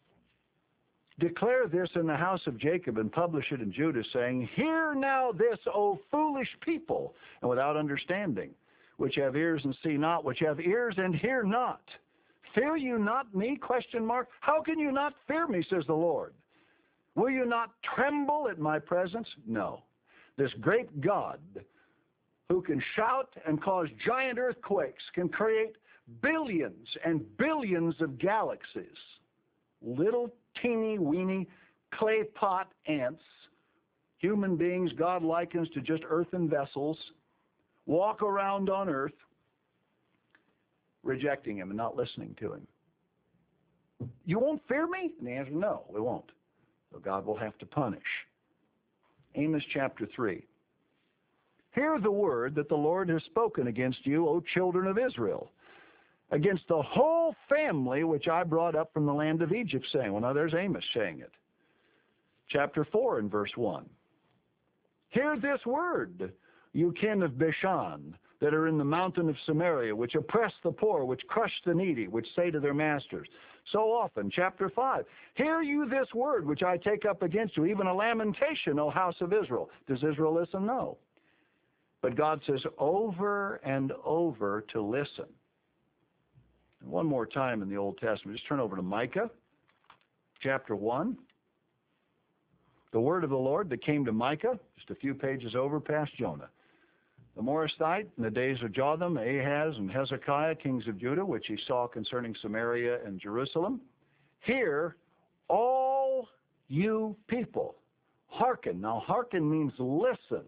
Declare this in the house of Jacob and publish it in Judah, saying, hear now this, O foolish people, and without understanding, which have ears and see not, which have ears and hear not. Fear you not me, question mark? How can you not fear me, says the Lord? Will you not tremble at my presence? No. This great God, who can shout and cause giant earthquakes, can create billions and billions of galaxies. Little teeny weeny clay pot ants, human beings God likens to just earthen vessels, walk around on earth rejecting him and not listening to him. You won't fear me? And the answer is no, we won't. So God will have to punish. Amos chapter three. Hear the word that the Lord has spoken against you, O children of Israel, against the whole family which I brought up from the land of Egypt, saying, well, now there's Amos saying it. Chapter four and verse one. Hear this word, you kin of Bashan, that are in the mountain of Samaria, which oppress the poor, which crush the needy, which say to their masters. So often, chapter five, hear you this word which I take up against you, even a lamentation, O house of Israel. Does Israel listen? No. But God says over and over to listen. And one more time in the Old Testament, just turn over to Micah, chapter one. The word of the Lord that came to Micah, just a few pages over past Jonah. The Morasthite, in the days of Jotham, Ahaz, and Hezekiah, kings of Judah, which he saw concerning Samaria and Jerusalem. Hear, all you people, hearken. Now, hearken means listen.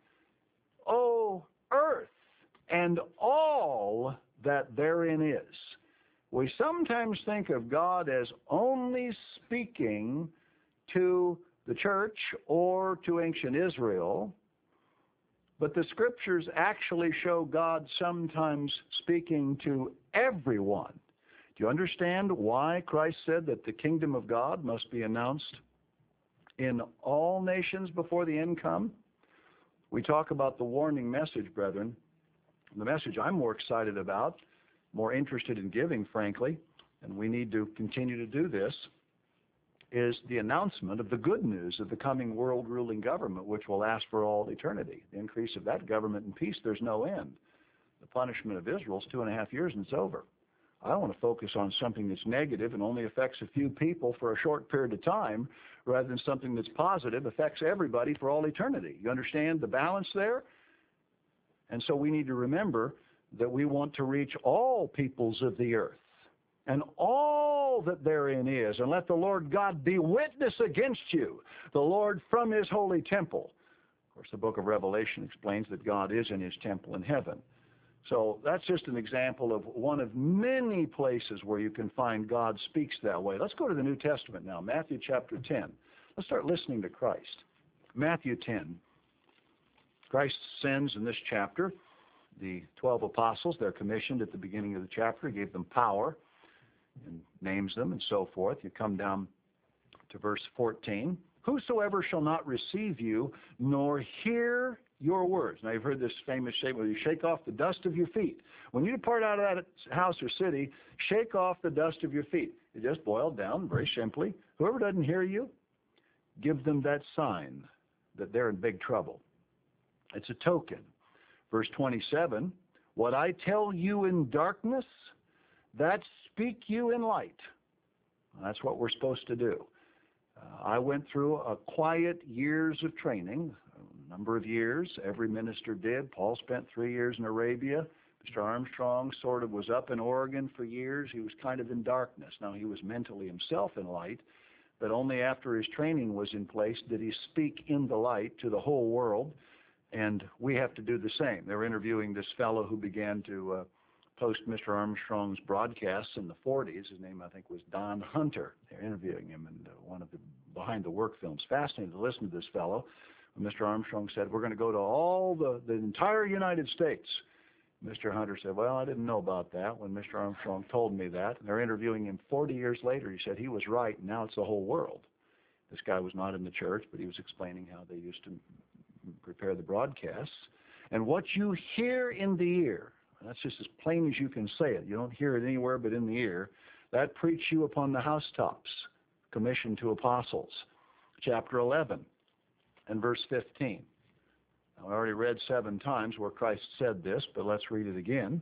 O earth, and all that therein is. We sometimes think of God as only speaking to the church or to ancient Israel, but the scriptures actually show God sometimes speaking to everyone. Do you understand why Christ said that the kingdom of God must be announced in all nations before the end come? We talk about the warning message, brethren. The message I'm more excited about, more interested in giving, frankly, and we need to continue to do this, is the announcement of the good news of the coming world ruling government, which will last for all eternity. The increase of that government in peace, there's no end. The punishment of Israel is two and a half years and it's over. I don't want to focus on something that's negative and only affects a few people for a short period of time, rather than something that's positive, affects everybody for all eternity. You understand the balance there? And so we need to remember that we want to reach all peoples of the earth and all that therein is, and let the Lord God be witness against you, the Lord from his holy temple. Of course, the book of Revelation explains that God is in his temple in heaven. So that's just an example of one of many places where you can find God speaks that way. Let's go to the New Testament now, Matthew chapter ten. Let's start listening to Christ. Matthew ten. Christ sends in this chapter the twelve apostles. They're commissioned at the beginning of the chapter. He gave them power and names them and so forth. You come down to verse fourteen. Whosoever shall not receive you, nor hear your words. Now, you've heard this famous statement, you shake off the dust of your feet. When you depart out of that house or city, shake off the dust of your feet. It just boiled down very simply. Whoever doesn't hear you, give them that sign that they're in big trouble. It's a token. Verse twenty-seven, what I tell you in darkness, that speak you in light. That's what we're supposed to do. Uh, I went through a quiet years of training, a number of years. Every minister did. Paul spent three years in Arabia. Mister Armstrong sort of was up in Oregon for years. He was kind of in darkness. Now, he was mentally himself in light, but only after his training was in place did he speak in the light to the whole world, and we have to do the same. They were interviewing this fellow who began to uh, post Mister Armstrong's broadcasts in the forties. His name, I think, was Don Hunter. They're interviewing him in uh, one of the behind-the-work films. Fascinating to listen to this fellow. Mister Armstrong said, we're going to go to all the, the entire United States. Mister Hunter said, well, I didn't know about that when Mister Armstrong told me that. And they're interviewing him forty years later. He said he was right, and now it's the whole world. This guy was not in the church, but he was explaining how they used to prepare the broadcasts. And what you hear in the ear, that's just as plain as you can say it. You don't hear it anywhere but in the ear. That preach you upon the housetops, commissioned to apostles. Chapter eleven and verse fifteen. Now, I already read seven times where Christ said this, but let's read it again.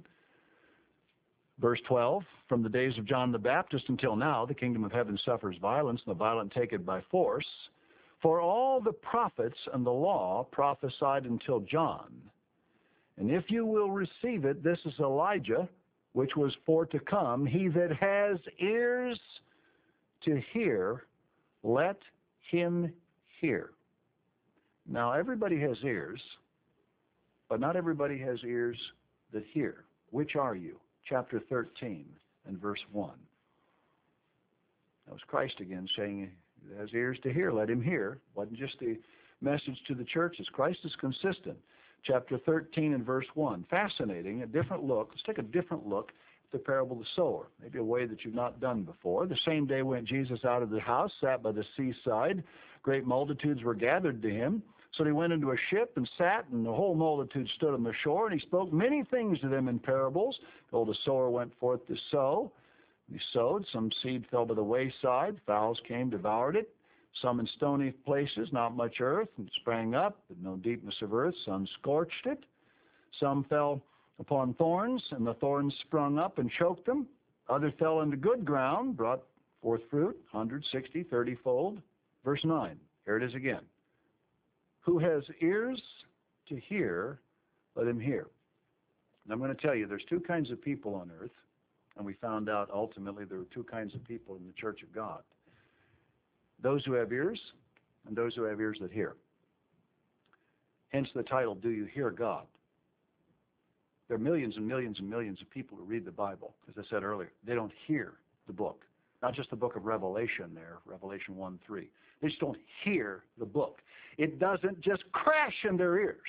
Verse twelve, from the days of John the Baptist until now, the kingdom of heaven suffers violence, and the violent take it by force. For all the prophets and the law prophesied until John. And if you will receive it, this is Elijah, which was for to come. He that has ears to hear, let him hear. Now, everybody has ears, but not everybody has ears that hear. Which are you? Chapter thirteen and verse one. That was Christ again saying, he has ears to hear, let him hear. It wasn't just the message to the churches. Christ is consistent. Chapter thirteen and verse one. Fascinating, a different look. Let's take a different look at the parable of the sower. Maybe a way that you've not done before. The same day went Jesus out of the house, sat by the seaside. Great multitudes were gathered to him. So he went into a ship and sat, and the whole multitude stood on the shore, and he spoke many things to them in parables. Behold, the sower went forth to sow. He sowed. Some seed fell by the wayside. Fowls came, devoured it. Some in stony places, not much earth, and it sprang up, but no deepness of earth. Sun scorched it. Some fell upon thorns, and the thorns sprung up and choked them. Others fell into good ground, brought forth fruit, one hundred, sixty, thirty-fold. Verse nine, here it is again. Who has ears to hear, let him hear. And I'm going to tell you, there's two kinds of people on earth, and we found out ultimately there were two kinds of people in the Church of God. Those who have ears, and those who have ears that hear. Hence the title, Do You Hear God? There are millions and millions and millions of people who read the Bible. As I said earlier, they don't hear the book. Not just the book of Revelation there, Revelation one three. They just don't hear the book. It doesn't just crash in their ears.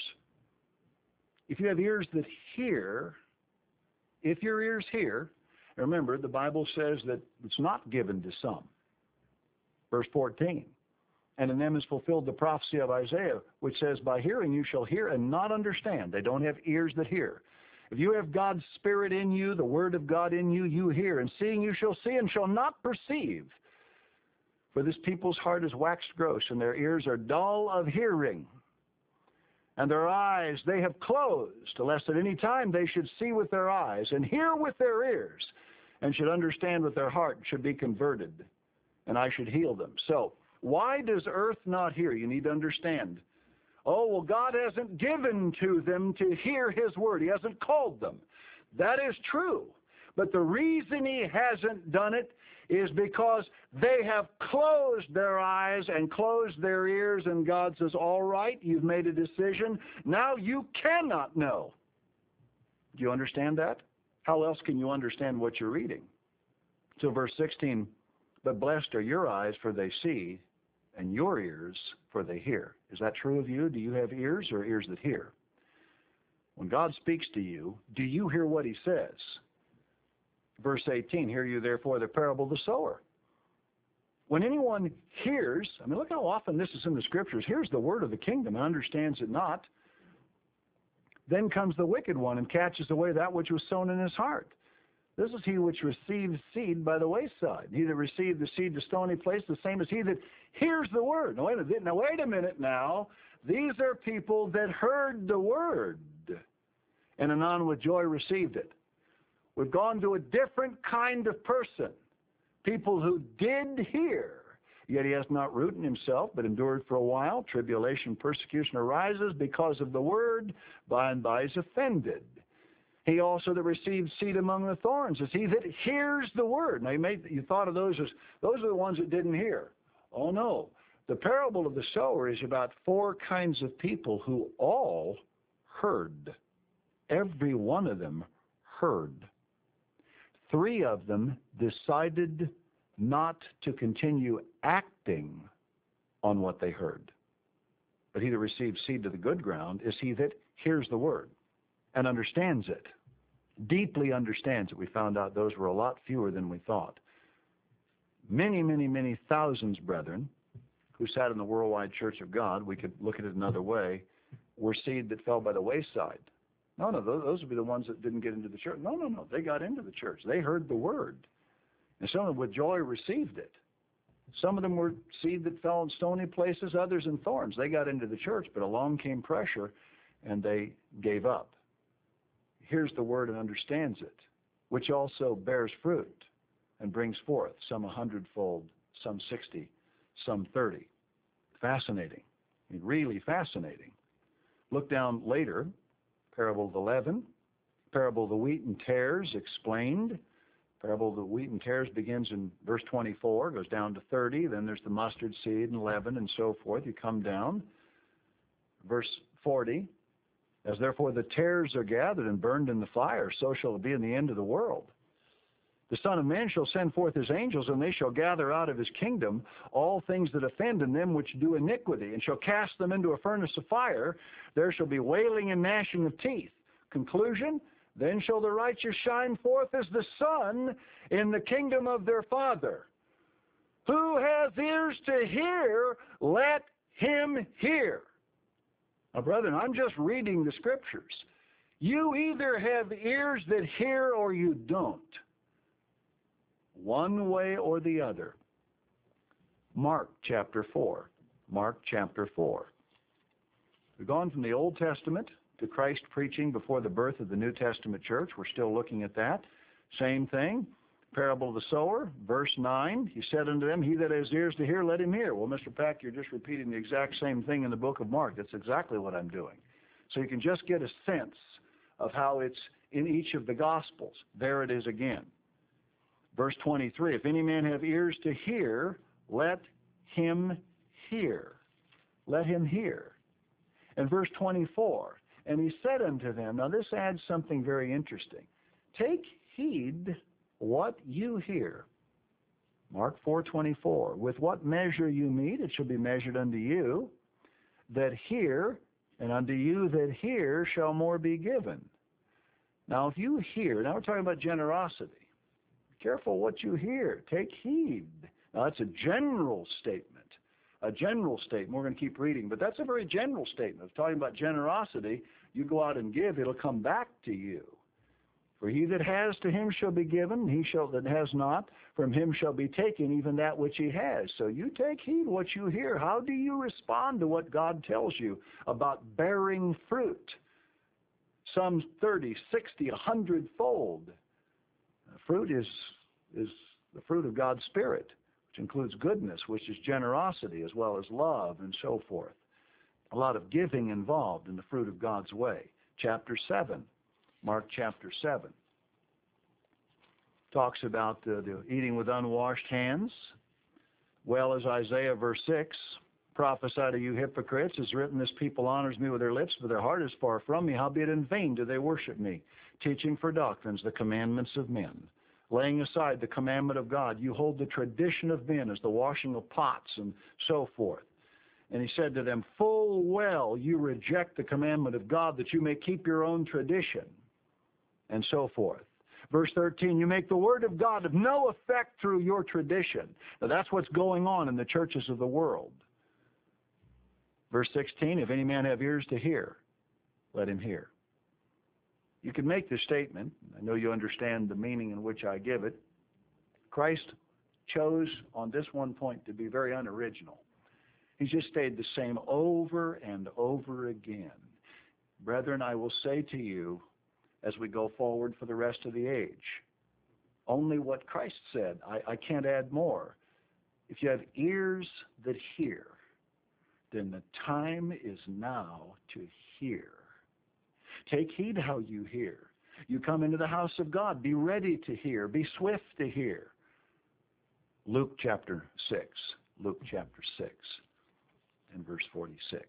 If you have ears that hear, if your ears hear, remember the Bible says that it's not given to some. Verse fourteen, and in them is fulfilled the prophecy of Isaiah, which says, by hearing you shall hear and not understand. They don't have ears that hear. If you have God's Spirit in you, the Word of God in you, you hear. And seeing you shall see and shall not perceive. For this people's heart is waxed gross, and their ears are dull of hearing. And their eyes they have closed, lest at any time they should see with their eyes, and hear with their ears, and should understand with their heart, and should be converted, and I should heal them. So, why does earth not hear? You need to understand. Oh, well, God hasn't given to them to hear His word. He hasn't called them. That is true. But the reason He hasn't done it is because they have closed their eyes and closed their ears, and God says, all right, you've made a decision. Now you cannot know. Do you understand that? How else can you understand what you're reading? So verse sixteen, but blessed are your eyes, for they see, and your ears, for they hear. Is that true of you? Do you have ears or ears that hear? When God speaks to you, do you hear what He says? Verse eighteen, hear you therefore the parable of the sower. When anyone hears, I mean, look how often this is in the Scriptures, hears the word of the kingdom and understands it not, then comes the wicked one and catches away that which was sown in his heart. This is he which receives seed by the wayside. He that received the seed to stony place, the same as he that hears the word. Now wait a minute, now, wait a minute now. These are people that heard the word and anon with joy received it. We've gone to a different kind of person. People who did hear, yet he has not root in himself, but endured for a while. Tribulation, persecution arises because of the word. By and by is offended. He also that received seed among the thorns is he that hears the word. Now you, may, you thought of those as, those are the ones that didn't hear. Oh no. The parable of the sower is about four kinds of people who all heard. Every one of them heard. Three of them decided not to continue acting on what they heard. But he that receives seed to the good ground is he that hears the word and understands it, deeply understands it. We found out those were a lot fewer than we thought. Many, many, many thousands, brethren, who sat in the worldwide church of God, we could look at it another way, were seed that fell by the wayside. No, no, those, those would be the ones that didn't get into the church. No, no, no, they got into the church. They heard the word. And some of them with joy received it. Some of them were seed that fell in stony places, others in thorns. They got into the church, but along came pressure, and they gave up. Hears the word and understands it, which also bears fruit and brings forth, some a hundredfold, some sixty, some thirty. Fascinating. I mean, really fascinating. Look down later, parable of the leaven, parable of the wheat and tares explained. Parable of the wheat and tares begins in verse twenty-four, goes down to thirty, then there's the mustard seed and leaven and so forth. You come down. Verse forty, as therefore the tares are gathered and burned in the fire, so shall it be in the end of the world. The Son of Man shall send forth his angels, and they shall gather out of his kingdom all things that offend and them which do iniquity, and shall cast them into a furnace of fire. There shall be wailing and gnashing of teeth. Conclusion, then shall the righteous shine forth as the sun in the kingdom of their Father. Who has ears to hear, let him hear. Now, brethren, I'm just reading the Scriptures. You either have ears that hear or you don't. One way or the other. Mark chapter four. Mark chapter four. We've gone from the Old Testament to Christ preaching before the birth of the New Testament church. We're still looking at that. Same thing. Parable of the sower, verse nine. He said unto them, he that has ears to hear, let him hear. Well, Mister Pack, you're just repeating the exact same thing in the book of Mark. That's exactly what I'm doing. So you can just get a sense of how it's in each of the Gospels. There it is again. Verse twenty-three, if any man have ears to hear, let him hear. Let him hear. And verse twenty-four, and he said unto them, now this adds something very interesting. Take heed what you hear. Mark four twenty-four, with what measure you meet, it shall be measured unto you that hear, and unto you that hear shall more be given. Now if you hear, now we're talking about generosity. Careful what you hear. Take heed. Now, that's a general statement. A general statement. We're going to keep reading, but that's a very general statement. It's talking about generosity. You go out and give, it'll come back to you. For he that has, to him shall be given. He shall that has not, from him shall be taken even that which he has. So you take heed what you hear. How do you respond to what God tells you about bearing fruit? Some thirty, sixty, a hundredfold. Fruit is, is the fruit of God's Spirit, which includes goodness, which is generosity, as well as love and so forth. A lot of giving involved in the fruit of God's way. Chapter seven, Mark chapter seven, talks about uh, the eating with unwashed hands. Well, as Isaiah verse six, prophesy to you hypocrites, as written, this people honors me with their lips, but their heart is far from me. Howbeit in vain do they worship me, teaching for doctrines the commandments of men. Laying aside the commandment of God, you hold the tradition of men as the washing of pots and so forth. And he said to them, full well you reject the commandment of God, that you may keep your own tradition, and so forth. Verse thirteen, you make the word of God of no effect through your tradition. Now that's what's going on in the churches of the world. Verse sixteen, if any man have ears to hear, let him hear. You can make this statement. I know you understand the meaning in which I give it. Christ chose on this one point to be very unoriginal. He's just stayed the same over and over again. Brethren, I will say to you, as we go forward for the rest of the age, only what Christ said. I, I can't add more. If you have ears that hear, then the time is now to hear. Take heed how you hear. You come into the house of God, be ready to hear, be swift to hear. Luke chapter six, Luke chapter six, and verse forty-six.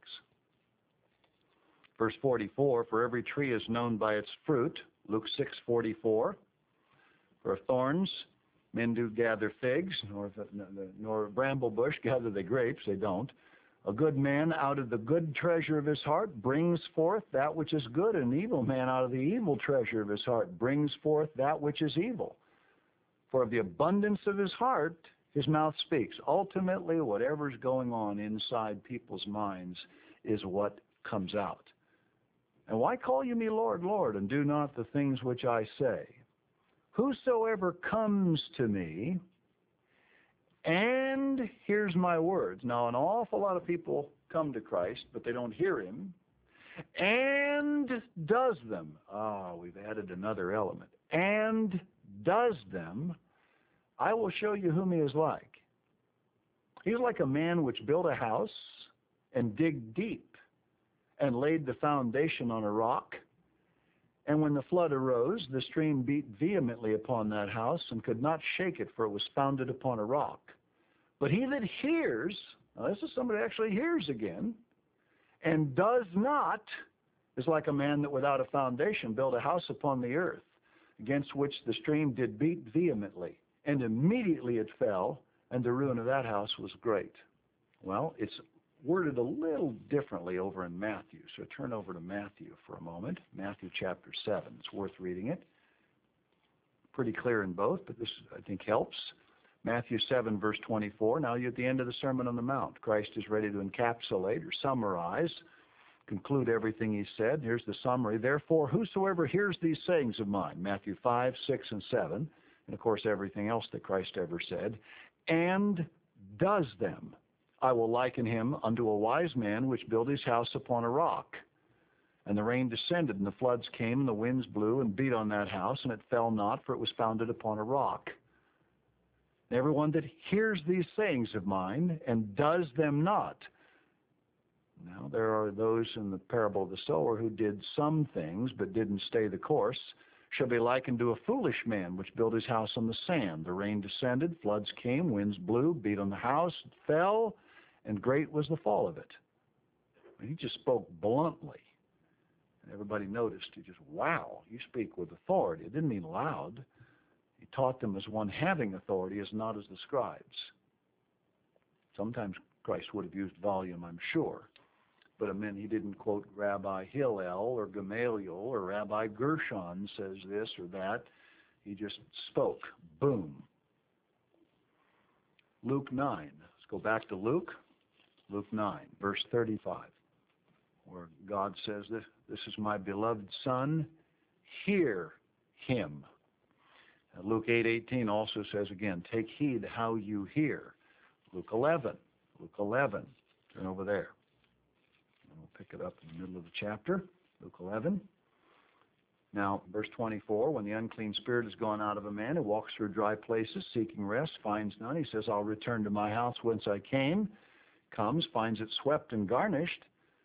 Verse forty-four, for every tree is known by its fruit. Luke six forty-four. For thorns men do gather figs, nor, nor bramble bush gather they grapes. They don't. A good man out of the good treasure of his heart brings forth that which is good. An evil man out of the evil treasure of his heart brings forth that which is evil. For of the abundance of his heart, his mouth speaks. Ultimately, whatever's going on inside people's minds is what comes out. And why call you me Lord, Lord, and do not the things which I say? Whosoever comes to me and hears my words. Now, an awful lot of people come to Christ, but they don't hear him, and does them. Ah, we've added another element. And does them, I will show you whom he is like. He's like a man which built a house and digged deep and laid the foundation on a rock. And when the flood arose, the stream beat vehemently upon that house and could not shake it, for it was founded upon a rock. But he that hears, now this is somebody that actually hears again, and does not, is like a man that without a foundation built a house upon the earth, against which the stream did beat vehemently. And immediately it fell, and the ruin of that house was great. Well, it's worded a little differently over in Matthew. So turn over to Matthew for a moment. Matthew chapter seven. It's worth reading it. Pretty clear in both, but this, I think, helps. Matthew seven, verse twenty-four. Now you're at the end of the Sermon on the Mount. Christ is ready to encapsulate or summarize, conclude everything he said. Here's the summary. Therefore, whosoever hears these sayings of mine, Matthew five, six, and seven, and of course everything else that Christ ever said, and does them, I will liken him unto a wise man which built his house upon a rock. And the rain descended, and the floods came, and the winds blew and beat on that house, and it fell not, for it was founded upon a rock. And everyone that hears these sayings of mine and does them not. Now, there are those in the parable of the sower who did some things but didn't stay the course, shall be likened to a foolish man which built his house on the sand. The rain descended, floods came, winds blew, beat on the house, it fell, and great was the fall of it. He just spoke bluntly. And everybody noticed. He just, wow, you speak with authority. It didn't mean loud. He taught them as one having authority, as not as the scribes. Sometimes Christ would have used volume, I'm sure. But it meant he didn't quote Rabbi Hillel or Gamaliel or Rabbi Gershon says this or that. He just spoke. Boom. Luke nine. Let's go back to Luke. Luke nine, verse thirty-five, where God says, this, this is my beloved Son, hear him. And Luke eight eighteen also says again, take heed how you hear. Luke eleven, Luke eleven, turn over there. And we'll pick it up in the middle of the chapter, Luke eleven. Now, verse twenty-four, when the unclean spirit has gone out of a man who walks through dry places, seeking rest, finds none, he says, I'll return to my house whence I came. Comes, finds it swept and garnished.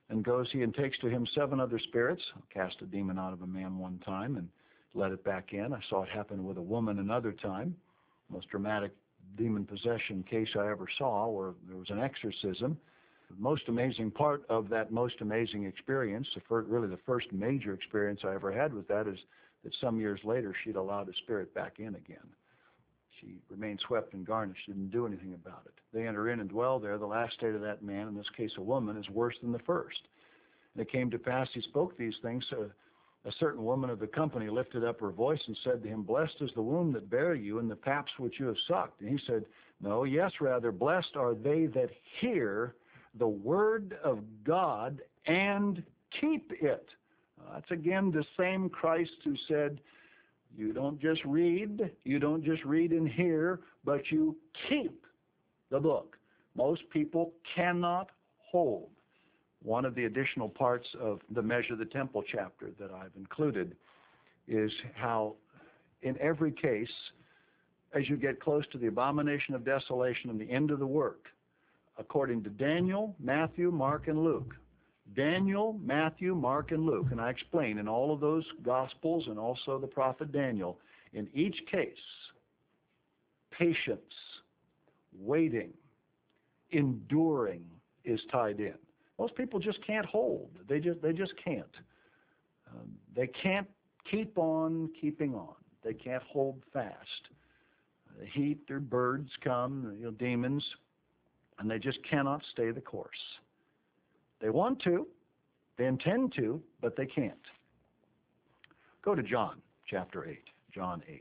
And goes he and takes to him seven other spirits, cast a demon out of a man one time and let it back in. I saw it happen with a woman another time. Most dramatic demon possession case I ever saw, where there was an exorcism. The most amazing part of that most amazing experience, the first, really the first major experience I ever had with that, is that some years later she'd allowed a spirit back in again. She remained swept and garnished, didn't do anything about it. They enter in and dwell there. The last state of that man, in this case a woman, is worse than the first. And it came to pass, he spoke these things, so a certain woman of the company lifted up her voice and said to him, "Blessed is the womb that bare you and the paps which you have sucked." And he said, "No, yes, rather, blessed are they that hear the word of God and keep it." Uh, that's again the same Christ who said, you don't just read, you don't just read and hear, but you keep the book. Most people cannot hold. One of the additional parts of the Measure the Temple chapter that I've included is how in every case, as you get close to the abomination of desolation and the end of the work, according to Daniel, Matthew, Mark, and Luke, Daniel, Matthew, Mark, and Luke, and I explain in all of those Gospels and also the prophet Daniel, in each case, patience, waiting, enduring is tied in. Most people just can't hold. They just, they just can't. Um, they can't keep on keeping on. They can't hold fast. The heat, their birds come, you know, demons, and they just cannot stay the course. They want to, they intend to, but they can't. Go to John chapter eight, John eight.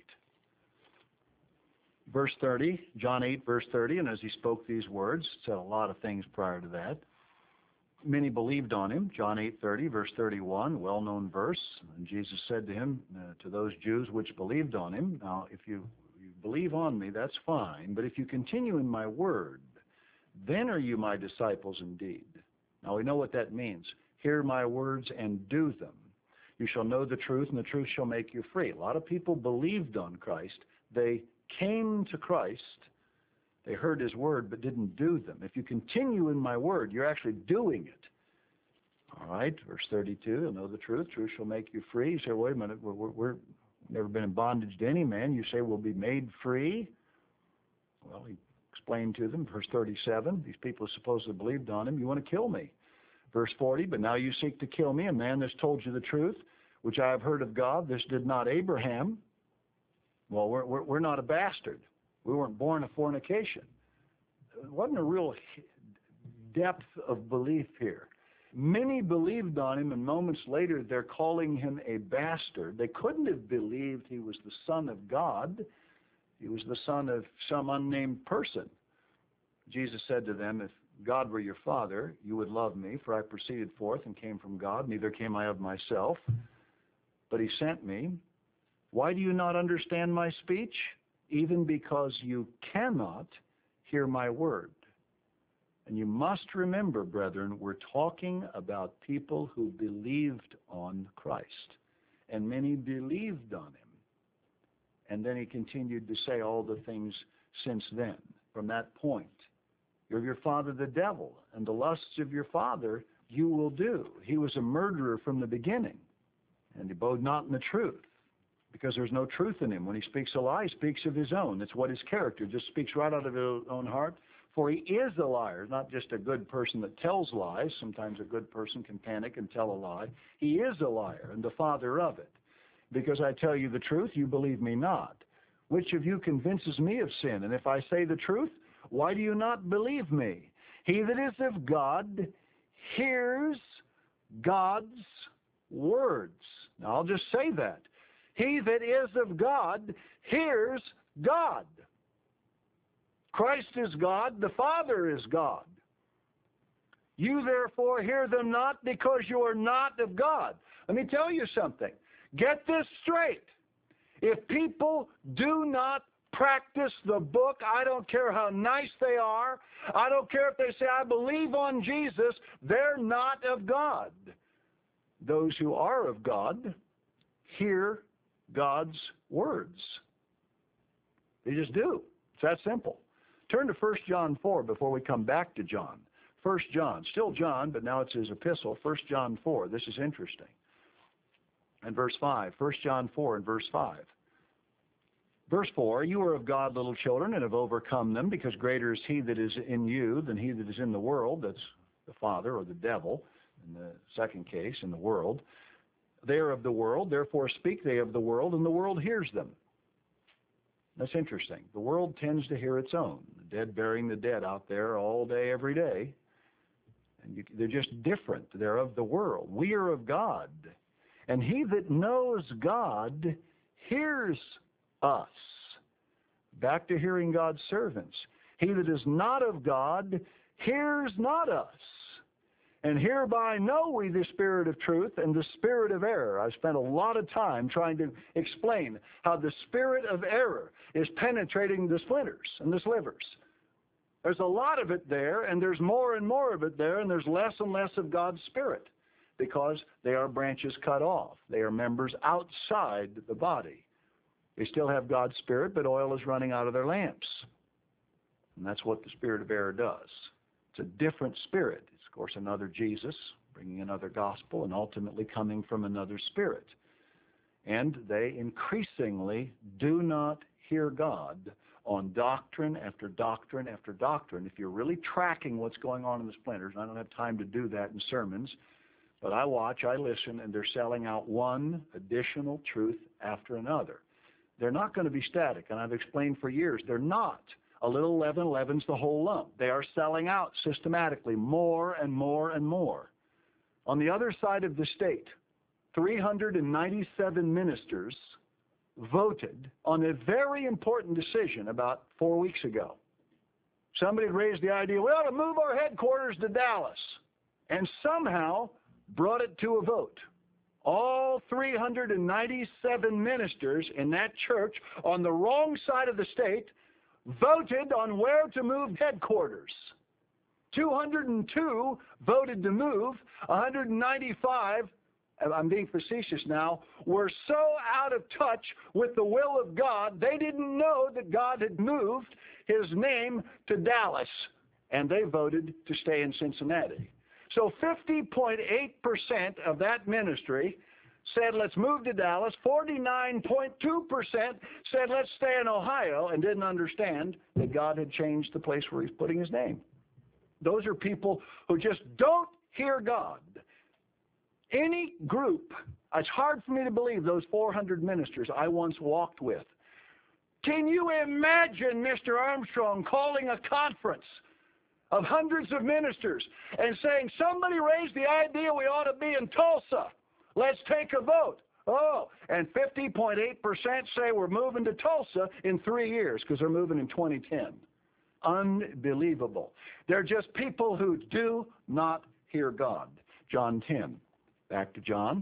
Verse thirty, John eight, verse thirty, and as he spoke these words, said a lot of things prior to that. Many believed on him, John eight thirty, verse thirty-one, well-known verse. And Jesus said to him, uh, to those Jews which believed on him, "Now, if you, you believe on me, that's fine, but if you continue in my word, then are you my disciples indeed." Now we know what that means. Hear my words and do them. You shall know the truth, and the truth shall make you free. A lot of people believed on Christ. They came to Christ. They heard his word, but didn't do them. If you continue in my word, you're actually doing it. All right, verse thirty-two, you'll know the truth. Truth shall make you free. You say, wait a minute, we're, we're, we're never been in bondage to any man. You say we'll be made free. Well, he explained to them, verse thirty-seven, these people supposedly believed on him. You want to kill me. Verse forty, but now you seek to kill me, a man that's told you the truth, which I have heard of God. This did not Abraham. Well, we're, we're, we're not a bastard. We weren't born of fornication. There wasn't a real depth of belief here. Many believed on him, and moments later they're calling him a bastard. They couldn't have believed he was the Son of God. He was the son of some unnamed person. Jesus said to them, if God were your Father, you would love me, for I proceeded forth and came from God, neither came I of myself, but he sent me. Why do you not understand my speech? Even because you cannot hear my word. And you must remember, brethren, we're talking about people who believed on Christ. And many believed on him. And then he continued to say all the things since then, from that point. You're of your father the devil, and the lusts of your father you will do. He was a murderer from the beginning, and he abode not in the truth, because there's no truth in him. When he speaks a lie, he speaks of his own. It's what his character just speaks right out of his own heart. For he is a liar, not just a good person that tells lies. Sometimes a good person can panic and tell a lie. He is a liar and the father of it. Because I tell you the truth, you believe me not. Which of you convinces me of sin? And if I say the truth, why do you not believe me? He that is of God hears God's words. Now I'll just say that. He that is of God hears God. Christ is God, the Father is God. You therefore hear them not, because you are not of God. Let me tell you something. Get this straight. If people do not practice the book, I don't care how nice they are, I don't care if they say, I believe on Jesus, they're not of God. Those who are of God hear God's words. They just do. It's that simple. Turn to First John four before we come back to John. First John. Still John, but now it's his epistle, First John four. This is interesting. And verse five, First John four and verse five. Verse four, you are of God, little children, and have overcome them, because greater is he that is in you than he that is in the world. That's the Father, or the devil, in the second case, in the world. They are of the world, therefore speak they of the world, and the world hears them. That's interesting. The world tends to hear its own. The dead burying the dead out there all day, every day. And you, they're just different. They're of the world. We are of God. And he that knows God hears us. Back to hearing God's servants. He that is not of God hears not us. And hereby know we the spirit of truth and the spirit of error. I spent a lot of time trying to explain how the spirit of error is penetrating the splinters and the slivers. There's a lot of it there, and there's more and more of it there, and there's less and less of God's spirit, because they are branches cut off. They are members outside the body. They still have God's spirit, but oil is running out of their lamps. And that's what the spirit of error does. It's a different spirit. It's, of course, another Jesus, bringing another gospel, and ultimately coming from another spirit. And they increasingly do not hear God on doctrine after doctrine after doctrine. If you're really tracking what's going on in the splinters, and I don't have time to do that in sermons, but I watch, I listen, and they're selling out one additional truth after another. They're not going to be static, and I've explained for years, they're not. A little leaven leavens the whole lump. They are selling out systematically more and more and more. On the other side of the state, three hundred ninety-seven ministers voted on a very important decision about four weeks ago. Somebody raised the idea, we ought to move our headquarters to Dallas, and somehow brought it to a vote. All three hundred ninety-seven ministers in that church on the wrong side of the state voted on where to move headquarters. two hundred two voted to move. one hundred ninety-five, I'm being facetious now, were so out of touch with the will of God, they didn't know that God had moved his name to Dallas, and they voted to stay in Cincinnati. So fifty point eight percent of that ministry said, let's move to Dallas. forty-nine point two percent said, let's stay in Ohio, and didn't understand that God had changed the place where he's putting his name. Those are people who just don't hear God. Any group, it's hard for me to believe those four hundred ministers I once walked with. Can you imagine Mister Armstrong calling a conference of hundreds of ministers and saying, somebody raised the idea we ought to be in Tulsa. Let's take a vote. Oh, and fifty point eight percent say we're moving to Tulsa in three years because they're moving in twenty ten. Unbelievable. They're just people who do not hear God. John ten. Back to John.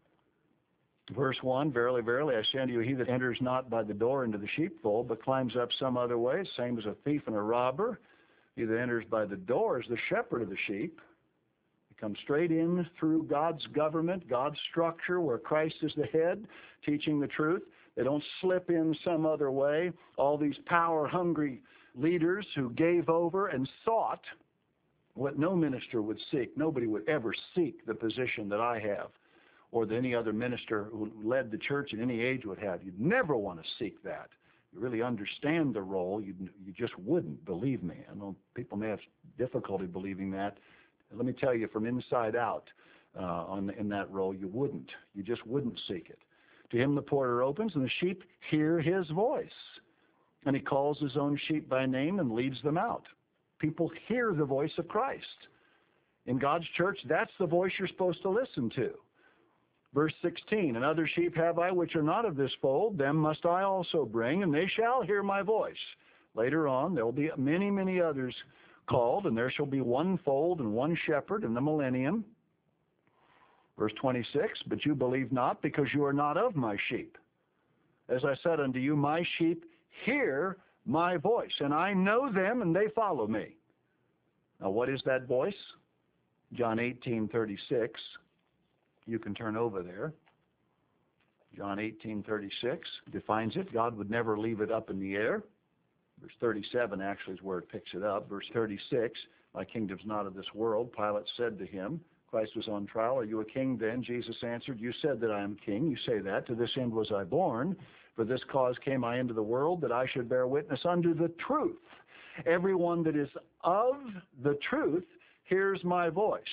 Verse one, verily, verily, I say unto you, he that enters not by the door into the sheepfold, but climbs up some other way, same as a thief and a robber. He that enters by the door is the shepherd of the sheep. He comes straight in through God's government, God's structure, where Christ is the head, teaching the truth. They don't slip in some other way. All these power-hungry leaders who gave over and sought what no minister would seek. Nobody would ever seek the position that I have, or that any other minister who led the church in any age would have. You'd never want to seek that. You really understand the role, you you just wouldn't, believe me. I know people may have difficulty believing that. Let me tell you, from inside out, uh, on in that role, you wouldn't. You just wouldn't seek it. To him the porter opens, and the sheep hear his voice. And he calls his own sheep by name and leads them out. People hear the voice of Christ. In God's church, that's the voice you're supposed to listen to. Verse sixteen, and other sheep have I which are not of this fold, them must I also bring, and they shall hear my voice. Later on, there will be many, many others called, and there shall be one fold and one shepherd in the millennium. Verse twenty-six, but you believe not, because you are not of my sheep. As I said unto you, my sheep hear my voice, and I know them, and they follow me. Now, what is that voice? John eighteen thirty-six. You can turn over there. John eighteen thirty-six defines it. God would never leave it up in the air. Verse thirty-seven actually is where it picks it up. Verse thirty-six, my kingdom's not of this world. Pilate said to him, Christ was on trial, are you a king then? Jesus answered, you said that I am king. You say that. To this end was I born. For this cause came I into the world, that I should bear witness unto the truth. Everyone that is of the truth hears my voice.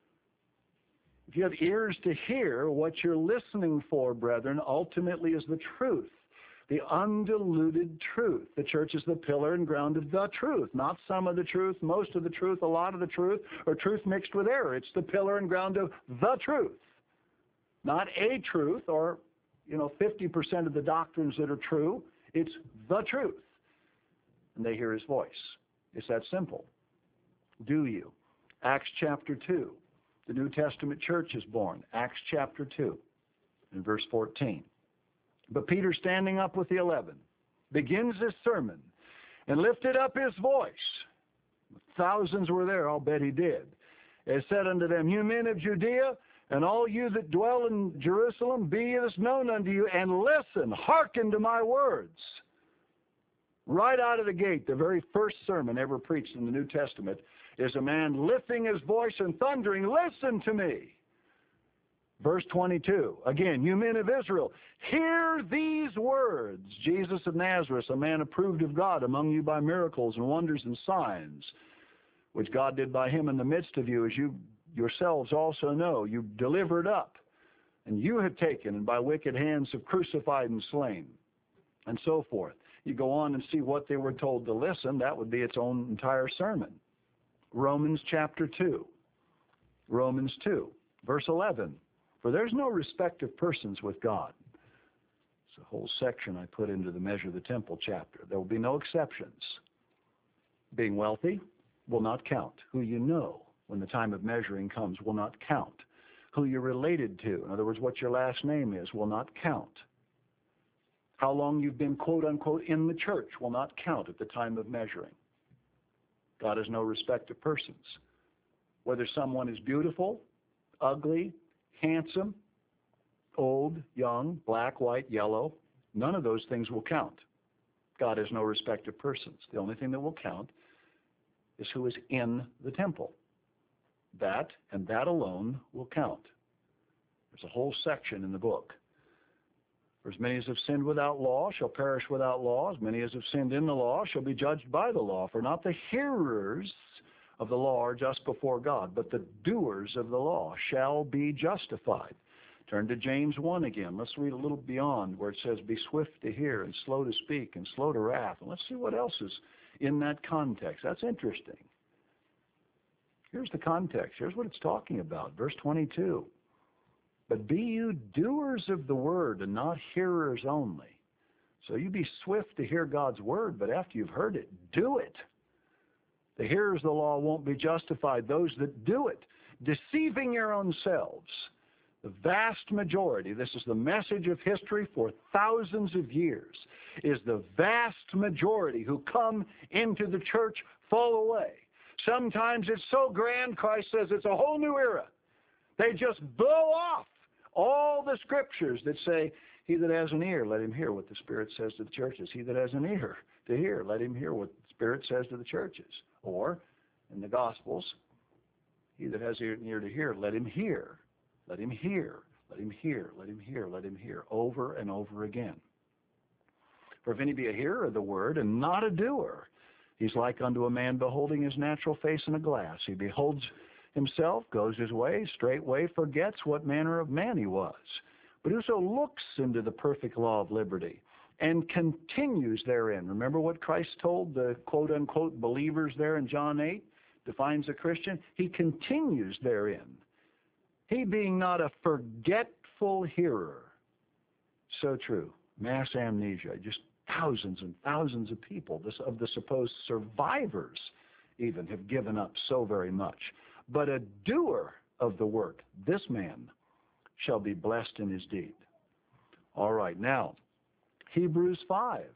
If you have ears to hear, what you're listening for, brethren, ultimately is the truth. The undiluted truth. The church is the pillar and ground of the truth, not some of the truth, most of the truth, a lot of the truth, or truth mixed with error. It's the pillar and ground of the truth, not a truth or, you know, fifty percent of the doctrines that are true. It's the truth. And they hear his voice. It's that simple. Do you? Acts chapter two. The New Testament church is born. Acts chapter two, in verse fourteen. But Peter, standing up with the eleven, begins his sermon and lifted up his voice. Thousands were there, I'll bet he did. And said unto them, you men of Judea, and all you that dwell in Jerusalem, be this known unto you, and listen, hearken to my words. Right out of the gate, the very first sermon ever preached in the New Testament is a man lifting his voice and thundering, listen to me. Verse twenty-two, again, you men of Israel, hear these words. Jesus of Nazareth, a man approved of God among you by miracles and wonders and signs, which God did by him in the midst of you, as you yourselves also know. You delivered up, and you have taken, and by wicked hands have crucified and slain, and so forth. You go on and see what they were told to listen. That would be its own entire sermon. Romans chapter two. Romans two, verse eleven. For there's no respect of persons with God. It's a whole section I put into the Measure the Temple chapter. There will be no exceptions. Being wealthy will not count. Who you know when the time of measuring comes will not count. Who you're related to, in other words, what your last name is, will not count. How long you've been, quote unquote, in the church will not count at the time of measuring. God has no respect of persons. Whether someone is beautiful, ugly, handsome, old, young, black, white, yellow, none of those things will count. God has no respect of persons. The only thing that will count is who is in the temple. That and that alone will count. There's a whole section in the book. For as many as have sinned without law shall perish without law. As many as have sinned in the law shall be judged by the law. For not the hearers of the law are just before God, but the doers of the law shall be justified. Turn to James one again. Let's read a little beyond where it says, be swift to hear and slow to speak and slow to wrath. And let's see what else is in that context. That's interesting. Here's the context. Here's what it's talking about. Verse twenty-two. But be you doers of the word and not hearers only. So you be swift to hear God's word, but after you've heard it, do it. The hearers of the law won't be justified, those that do it, deceiving your own selves. The vast majority, this is the message of history for thousands of years, is the vast majority who come into the church fall away. Sometimes it's so grand, Christ says it's a whole new era. They just blow off all the scriptures that say, he that has an ear, let him hear what the Spirit says to the churches. He that has an ear to hear, let him hear what the Spirit says to the churches. Or, in the Gospels, he that has an ear to hear, let him hear. Let him hear. Let him hear. Let him hear. Let him hear. Over and over again. For if any be a hearer of the word and not a doer, he's like unto a man beholding his natural face in a glass. He beholds himself, goes his way, straightway forgets what manner of man he was. But whoso looks into the perfect law of liberty and continues therein. Remember what Christ told the quote-unquote believers there in John eight? Defines a Christian. He continues therein. He being not a forgetful hearer. So true. Mass amnesia. Just thousands and thousands of people, this, of the supposed survivors even, have given up so very much. But a doer of the work, this man shall be blessed in his deed. All right, now, Hebrews five.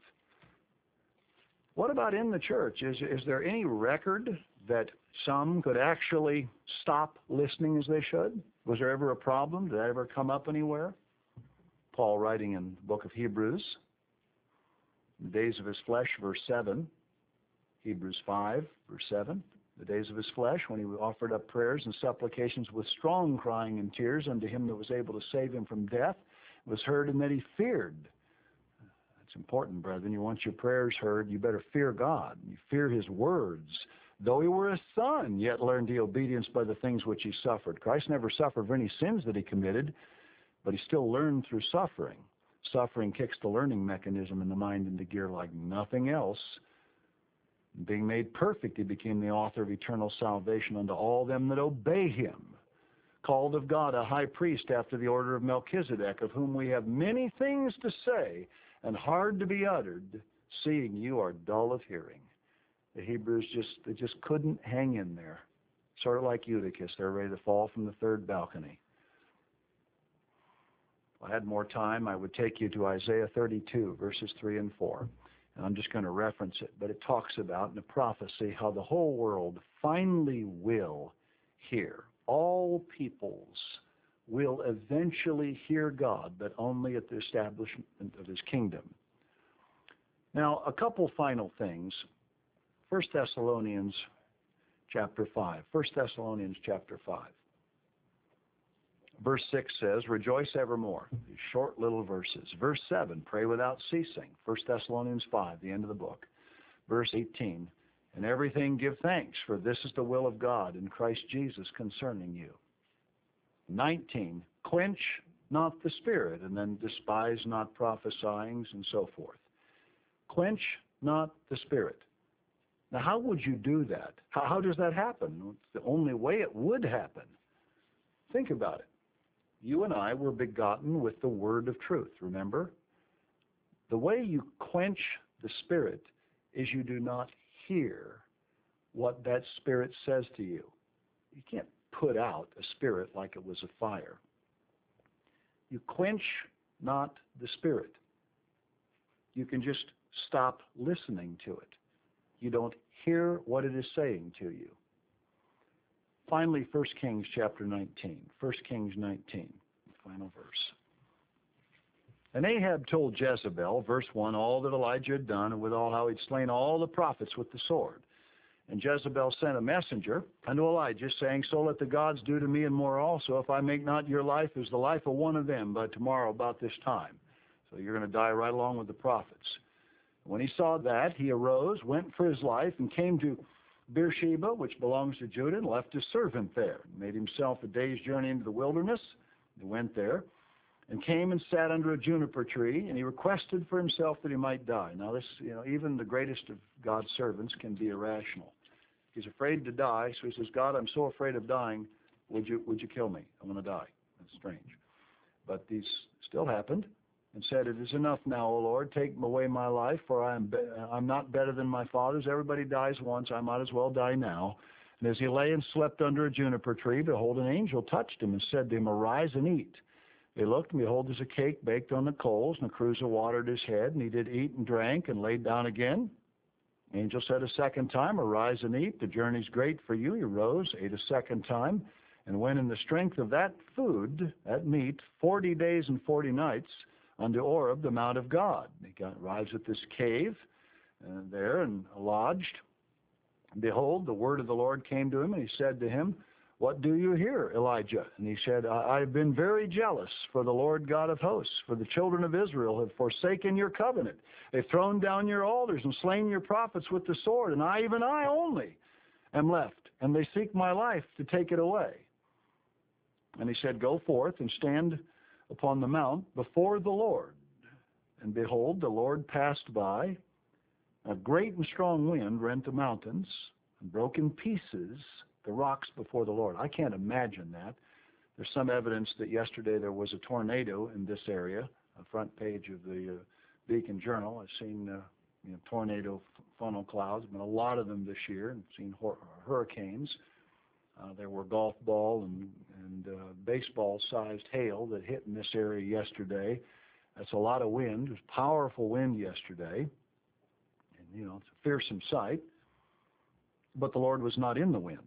What about in the church? Is, is there any record that some could actually stop listening as they should? Was there ever a problem? Did that ever come up anywhere? Paul writing in the book of Hebrews, in the days of his flesh, verse seven, Hebrews five, verse seven. The days of his flesh, when he offered up prayers and supplications with strong crying and tears unto him that was able to save him from death, was heard, and that he feared. That's important, brethren. You want your prayers heard, you better fear God. You fear his words. Though he were a son, yet learned he obedience by the things which he suffered. Christ never suffered for any sins that he committed, but he still learned through suffering. Suffering kicks the learning mechanism in the mind into gear like nothing else. Being made perfect, he became the author of eternal salvation unto all them that obey him. Called of God a high priest after the order of Melchizedek, of whom we have many things to say and hard to be uttered, seeing you are dull of hearing. The Hebrews just, they just couldn't hang in there. Sort of like Eutychus, they're ready to fall from the third balcony. If I had more time, I would take you to Isaiah thirty-two, verses three and four. And I'm just going to reference it, but it talks about in the prophecy how the whole world finally will hear. All peoples will eventually hear God, but only at the establishment of his kingdom. Now, a couple final things. First Thessalonians chapter five. First Thessalonians chapter five. Verse six says, rejoice evermore. These short little verses. Verse seven, pray without ceasing. First Thessalonians five, the end of the book. Verse eighteen, in everything give thanks, for this is the will of God in Christ Jesus concerning you. nineteen, quench not the spirit, and then despise not prophesyings, and so forth. Quench not the spirit. Now, how would you do that? How, how does that happen? It's the only way it would happen. Think about it. You and I were begotten with the word of truth, remember? The way you quench the spirit is you do not hear what that spirit says to you. You can't put out a spirit like it was a fire. You quench not the spirit. You can just stop listening to it. You don't hear what it is saying to you. Finally, First Kings chapter nineteen. First Kings nineteen, final verse. And Ahab told Jezebel, verse one, all that Elijah had done, and withal how he'd slain all the prophets with the sword. And Jezebel sent a messenger unto Elijah, saying, so let the gods do to me and more also, if I make not your life as the life of one of them by tomorrow about this time. So you're going to die right along with the prophets. When he saw that, he arose, went for his life, and came to Beersheba, which belongs to Judah, and left his servant there. Made himself a day's journey into the wilderness. He went there and came and sat under a juniper tree, and he requested for himself that he might die. Now this, you know, even the greatest of God's servants can be irrational. He's afraid to die, so he says, God, I'm so afraid of dying, would you, would you kill me? I'm going to die. That's strange. But these still happened. And said, it is enough now, O Lord, take away my life, for I am be I'm not better than my fathers. Everybody dies once, I might as well die now. And as he lay and slept under a juniper tree, behold, an angel touched him and said to him, arise and eat. He looked, and behold, there's a cake baked on the coals, and a cruse of water at his head, and he did eat and drank, and laid down again. The angel said a second time, arise and eat, the journey's great for you. He rose, ate a second time, and went in the strength of that food, that meat, forty days and forty nights, unto Oreb, the Mount of God. He got, arrives at this cave uh, there and lodged. And behold, the word of the Lord came to him, and he said to him, what do you here, Elijah? And he said, I have been very jealous for the Lord God of hosts, for the children of Israel have forsaken your covenant. They've thrown down your altars and slain your prophets with the sword, and I, even I only, am left, and they seek my life to take it away. And he said, go forth and stand upon the mount before the Lord. And behold, the Lord passed by. A great and strong wind rent the mountains and broke in pieces the rocks before the Lord. I can't imagine that. There's some evidence that yesterday there was a tornado in this area, a front page of the uh, Beacon Journal. I've seen uh, you know, tornado funnel clouds. Been a lot of them this year. I've seen hurricanes. Uh, there were golf ball and, and uh, baseball-sized hail that hit in this area yesterday. That's a lot of wind. It was powerful wind yesterday. And, you know, it's a fearsome sight. But the Lord was not in the wind.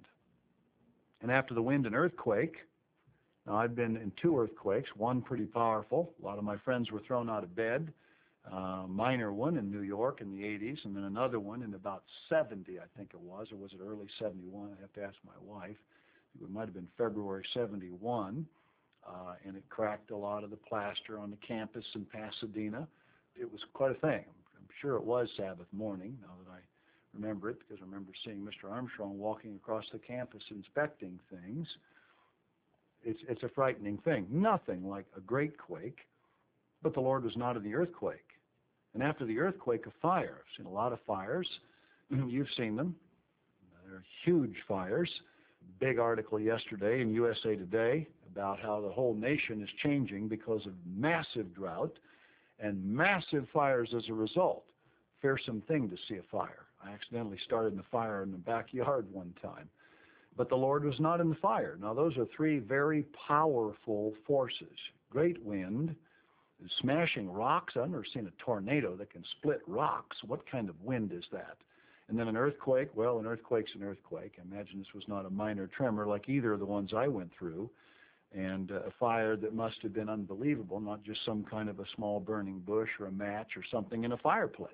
And after the wind, an earthquake. Now, I've been in two earthquakes, one pretty powerful. A lot of my friends were thrown out of bed. uh, minor one in New York in the eighties, and then another one in about seventy, I think it was, or was it early seventy-one? I have to ask my wife. It might have been February seventy-one, uh, and it cracked a lot of the plaster on the campus in Pasadena. It was quite a thing. I'm sure it was Sabbath morning, now that I remember it, because I remember seeing Mister Armstrong walking across the campus inspecting things. It's, it's a frightening thing. Nothing like a great quake, but the Lord was not in the earthquake. And after the earthquake, a fire. I've seen a lot of fires. You've seen them. They're huge fires. Big article yesterday in U S A Today about how the whole nation is changing because of massive drought and massive fires as a result. Fearsome thing to see a fire. I accidentally started the fire in the backyard one time. But the Lord was not in the fire. Now, those are three very powerful forces. Great wind, smashing rocks. I've never seen a tornado that can split rocks. What kind of wind is that? And then an earthquake. Well, an earthquake's an earthquake. I imagine this was not a minor tremor like either of the ones I went through. And uh, a fire that must have been unbelievable, not just some kind of a small burning bush or a match or something in a fireplace.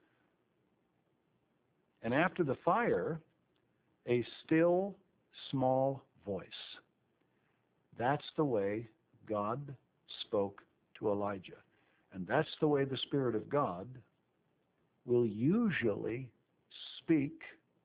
And after the fire, a still small voice. That's the way God spoke to Elijah. And that's the way the Spirit of God will usually speak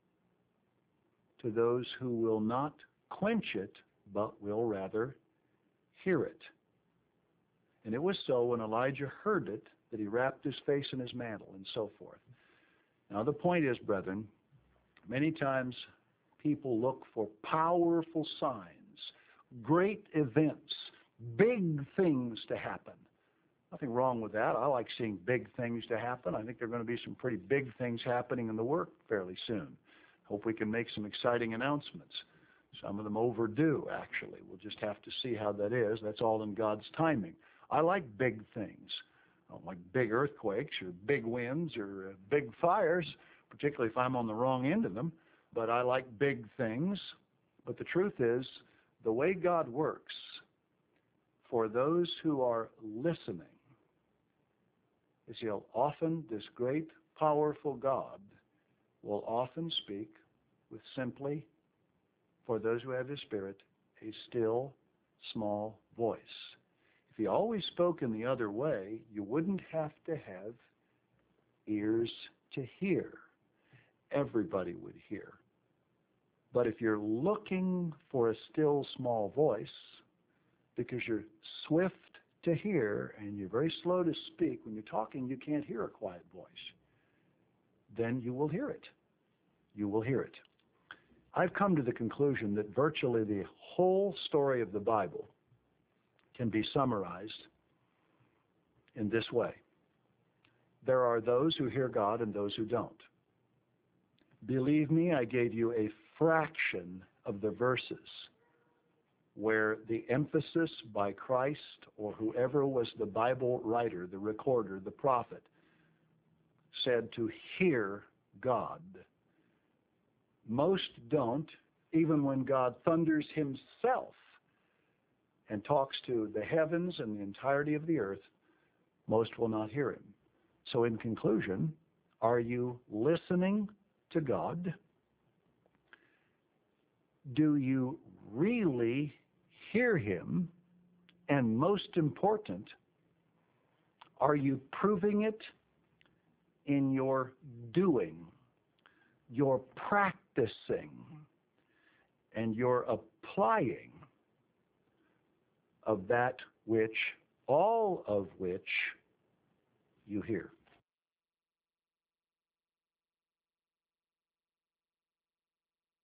to those who will not quench it, but will rather hear it. And it was so when Elijah heard it that he wrapped his face in his mantle and so forth. Now the point is, brethren, many times people look for powerful signs, great events, big things to happen. Nothing wrong with that. I like seeing big things to happen. I think there are going to be some pretty big things happening in the work fairly soon. Hope we can make some exciting announcements. Some of them overdue, actually. We'll just have to see how that is. That's all in God's timing. I like big things. I don't like big earthquakes or big winds or uh, big fires, particularly if I'm on the wrong end of them. But I like big things. But the truth is, the way God works for those who are listening is he'll often, this great, powerful God will often speak with simply, for those who have his Spirit, a still, small voice. If he always spoke in the other way, you wouldn't have to have ears to hear. Everybody would hear. But if you're looking for a still, small voice, because you're swift to hear and you're very slow to speak, when you're talking, you can't hear a quiet voice, then you will hear it. You will hear it. I've come to the conclusion that virtually the whole story of the Bible can be summarized in this way. There are those who hear God and those who don't. Believe me, I gave you a fraction of the verses where the emphasis by Christ or whoever was the Bible writer, the recorder, the prophet, said to hear God. Most don't, even when God thunders himself and talks to the heavens and the entirety of the earth, most will not hear him. So in conclusion, are you listening to God? Do you really hear him? And most important, are you proving it in your doing, your practicing, and your applying of that which, all of which you hear?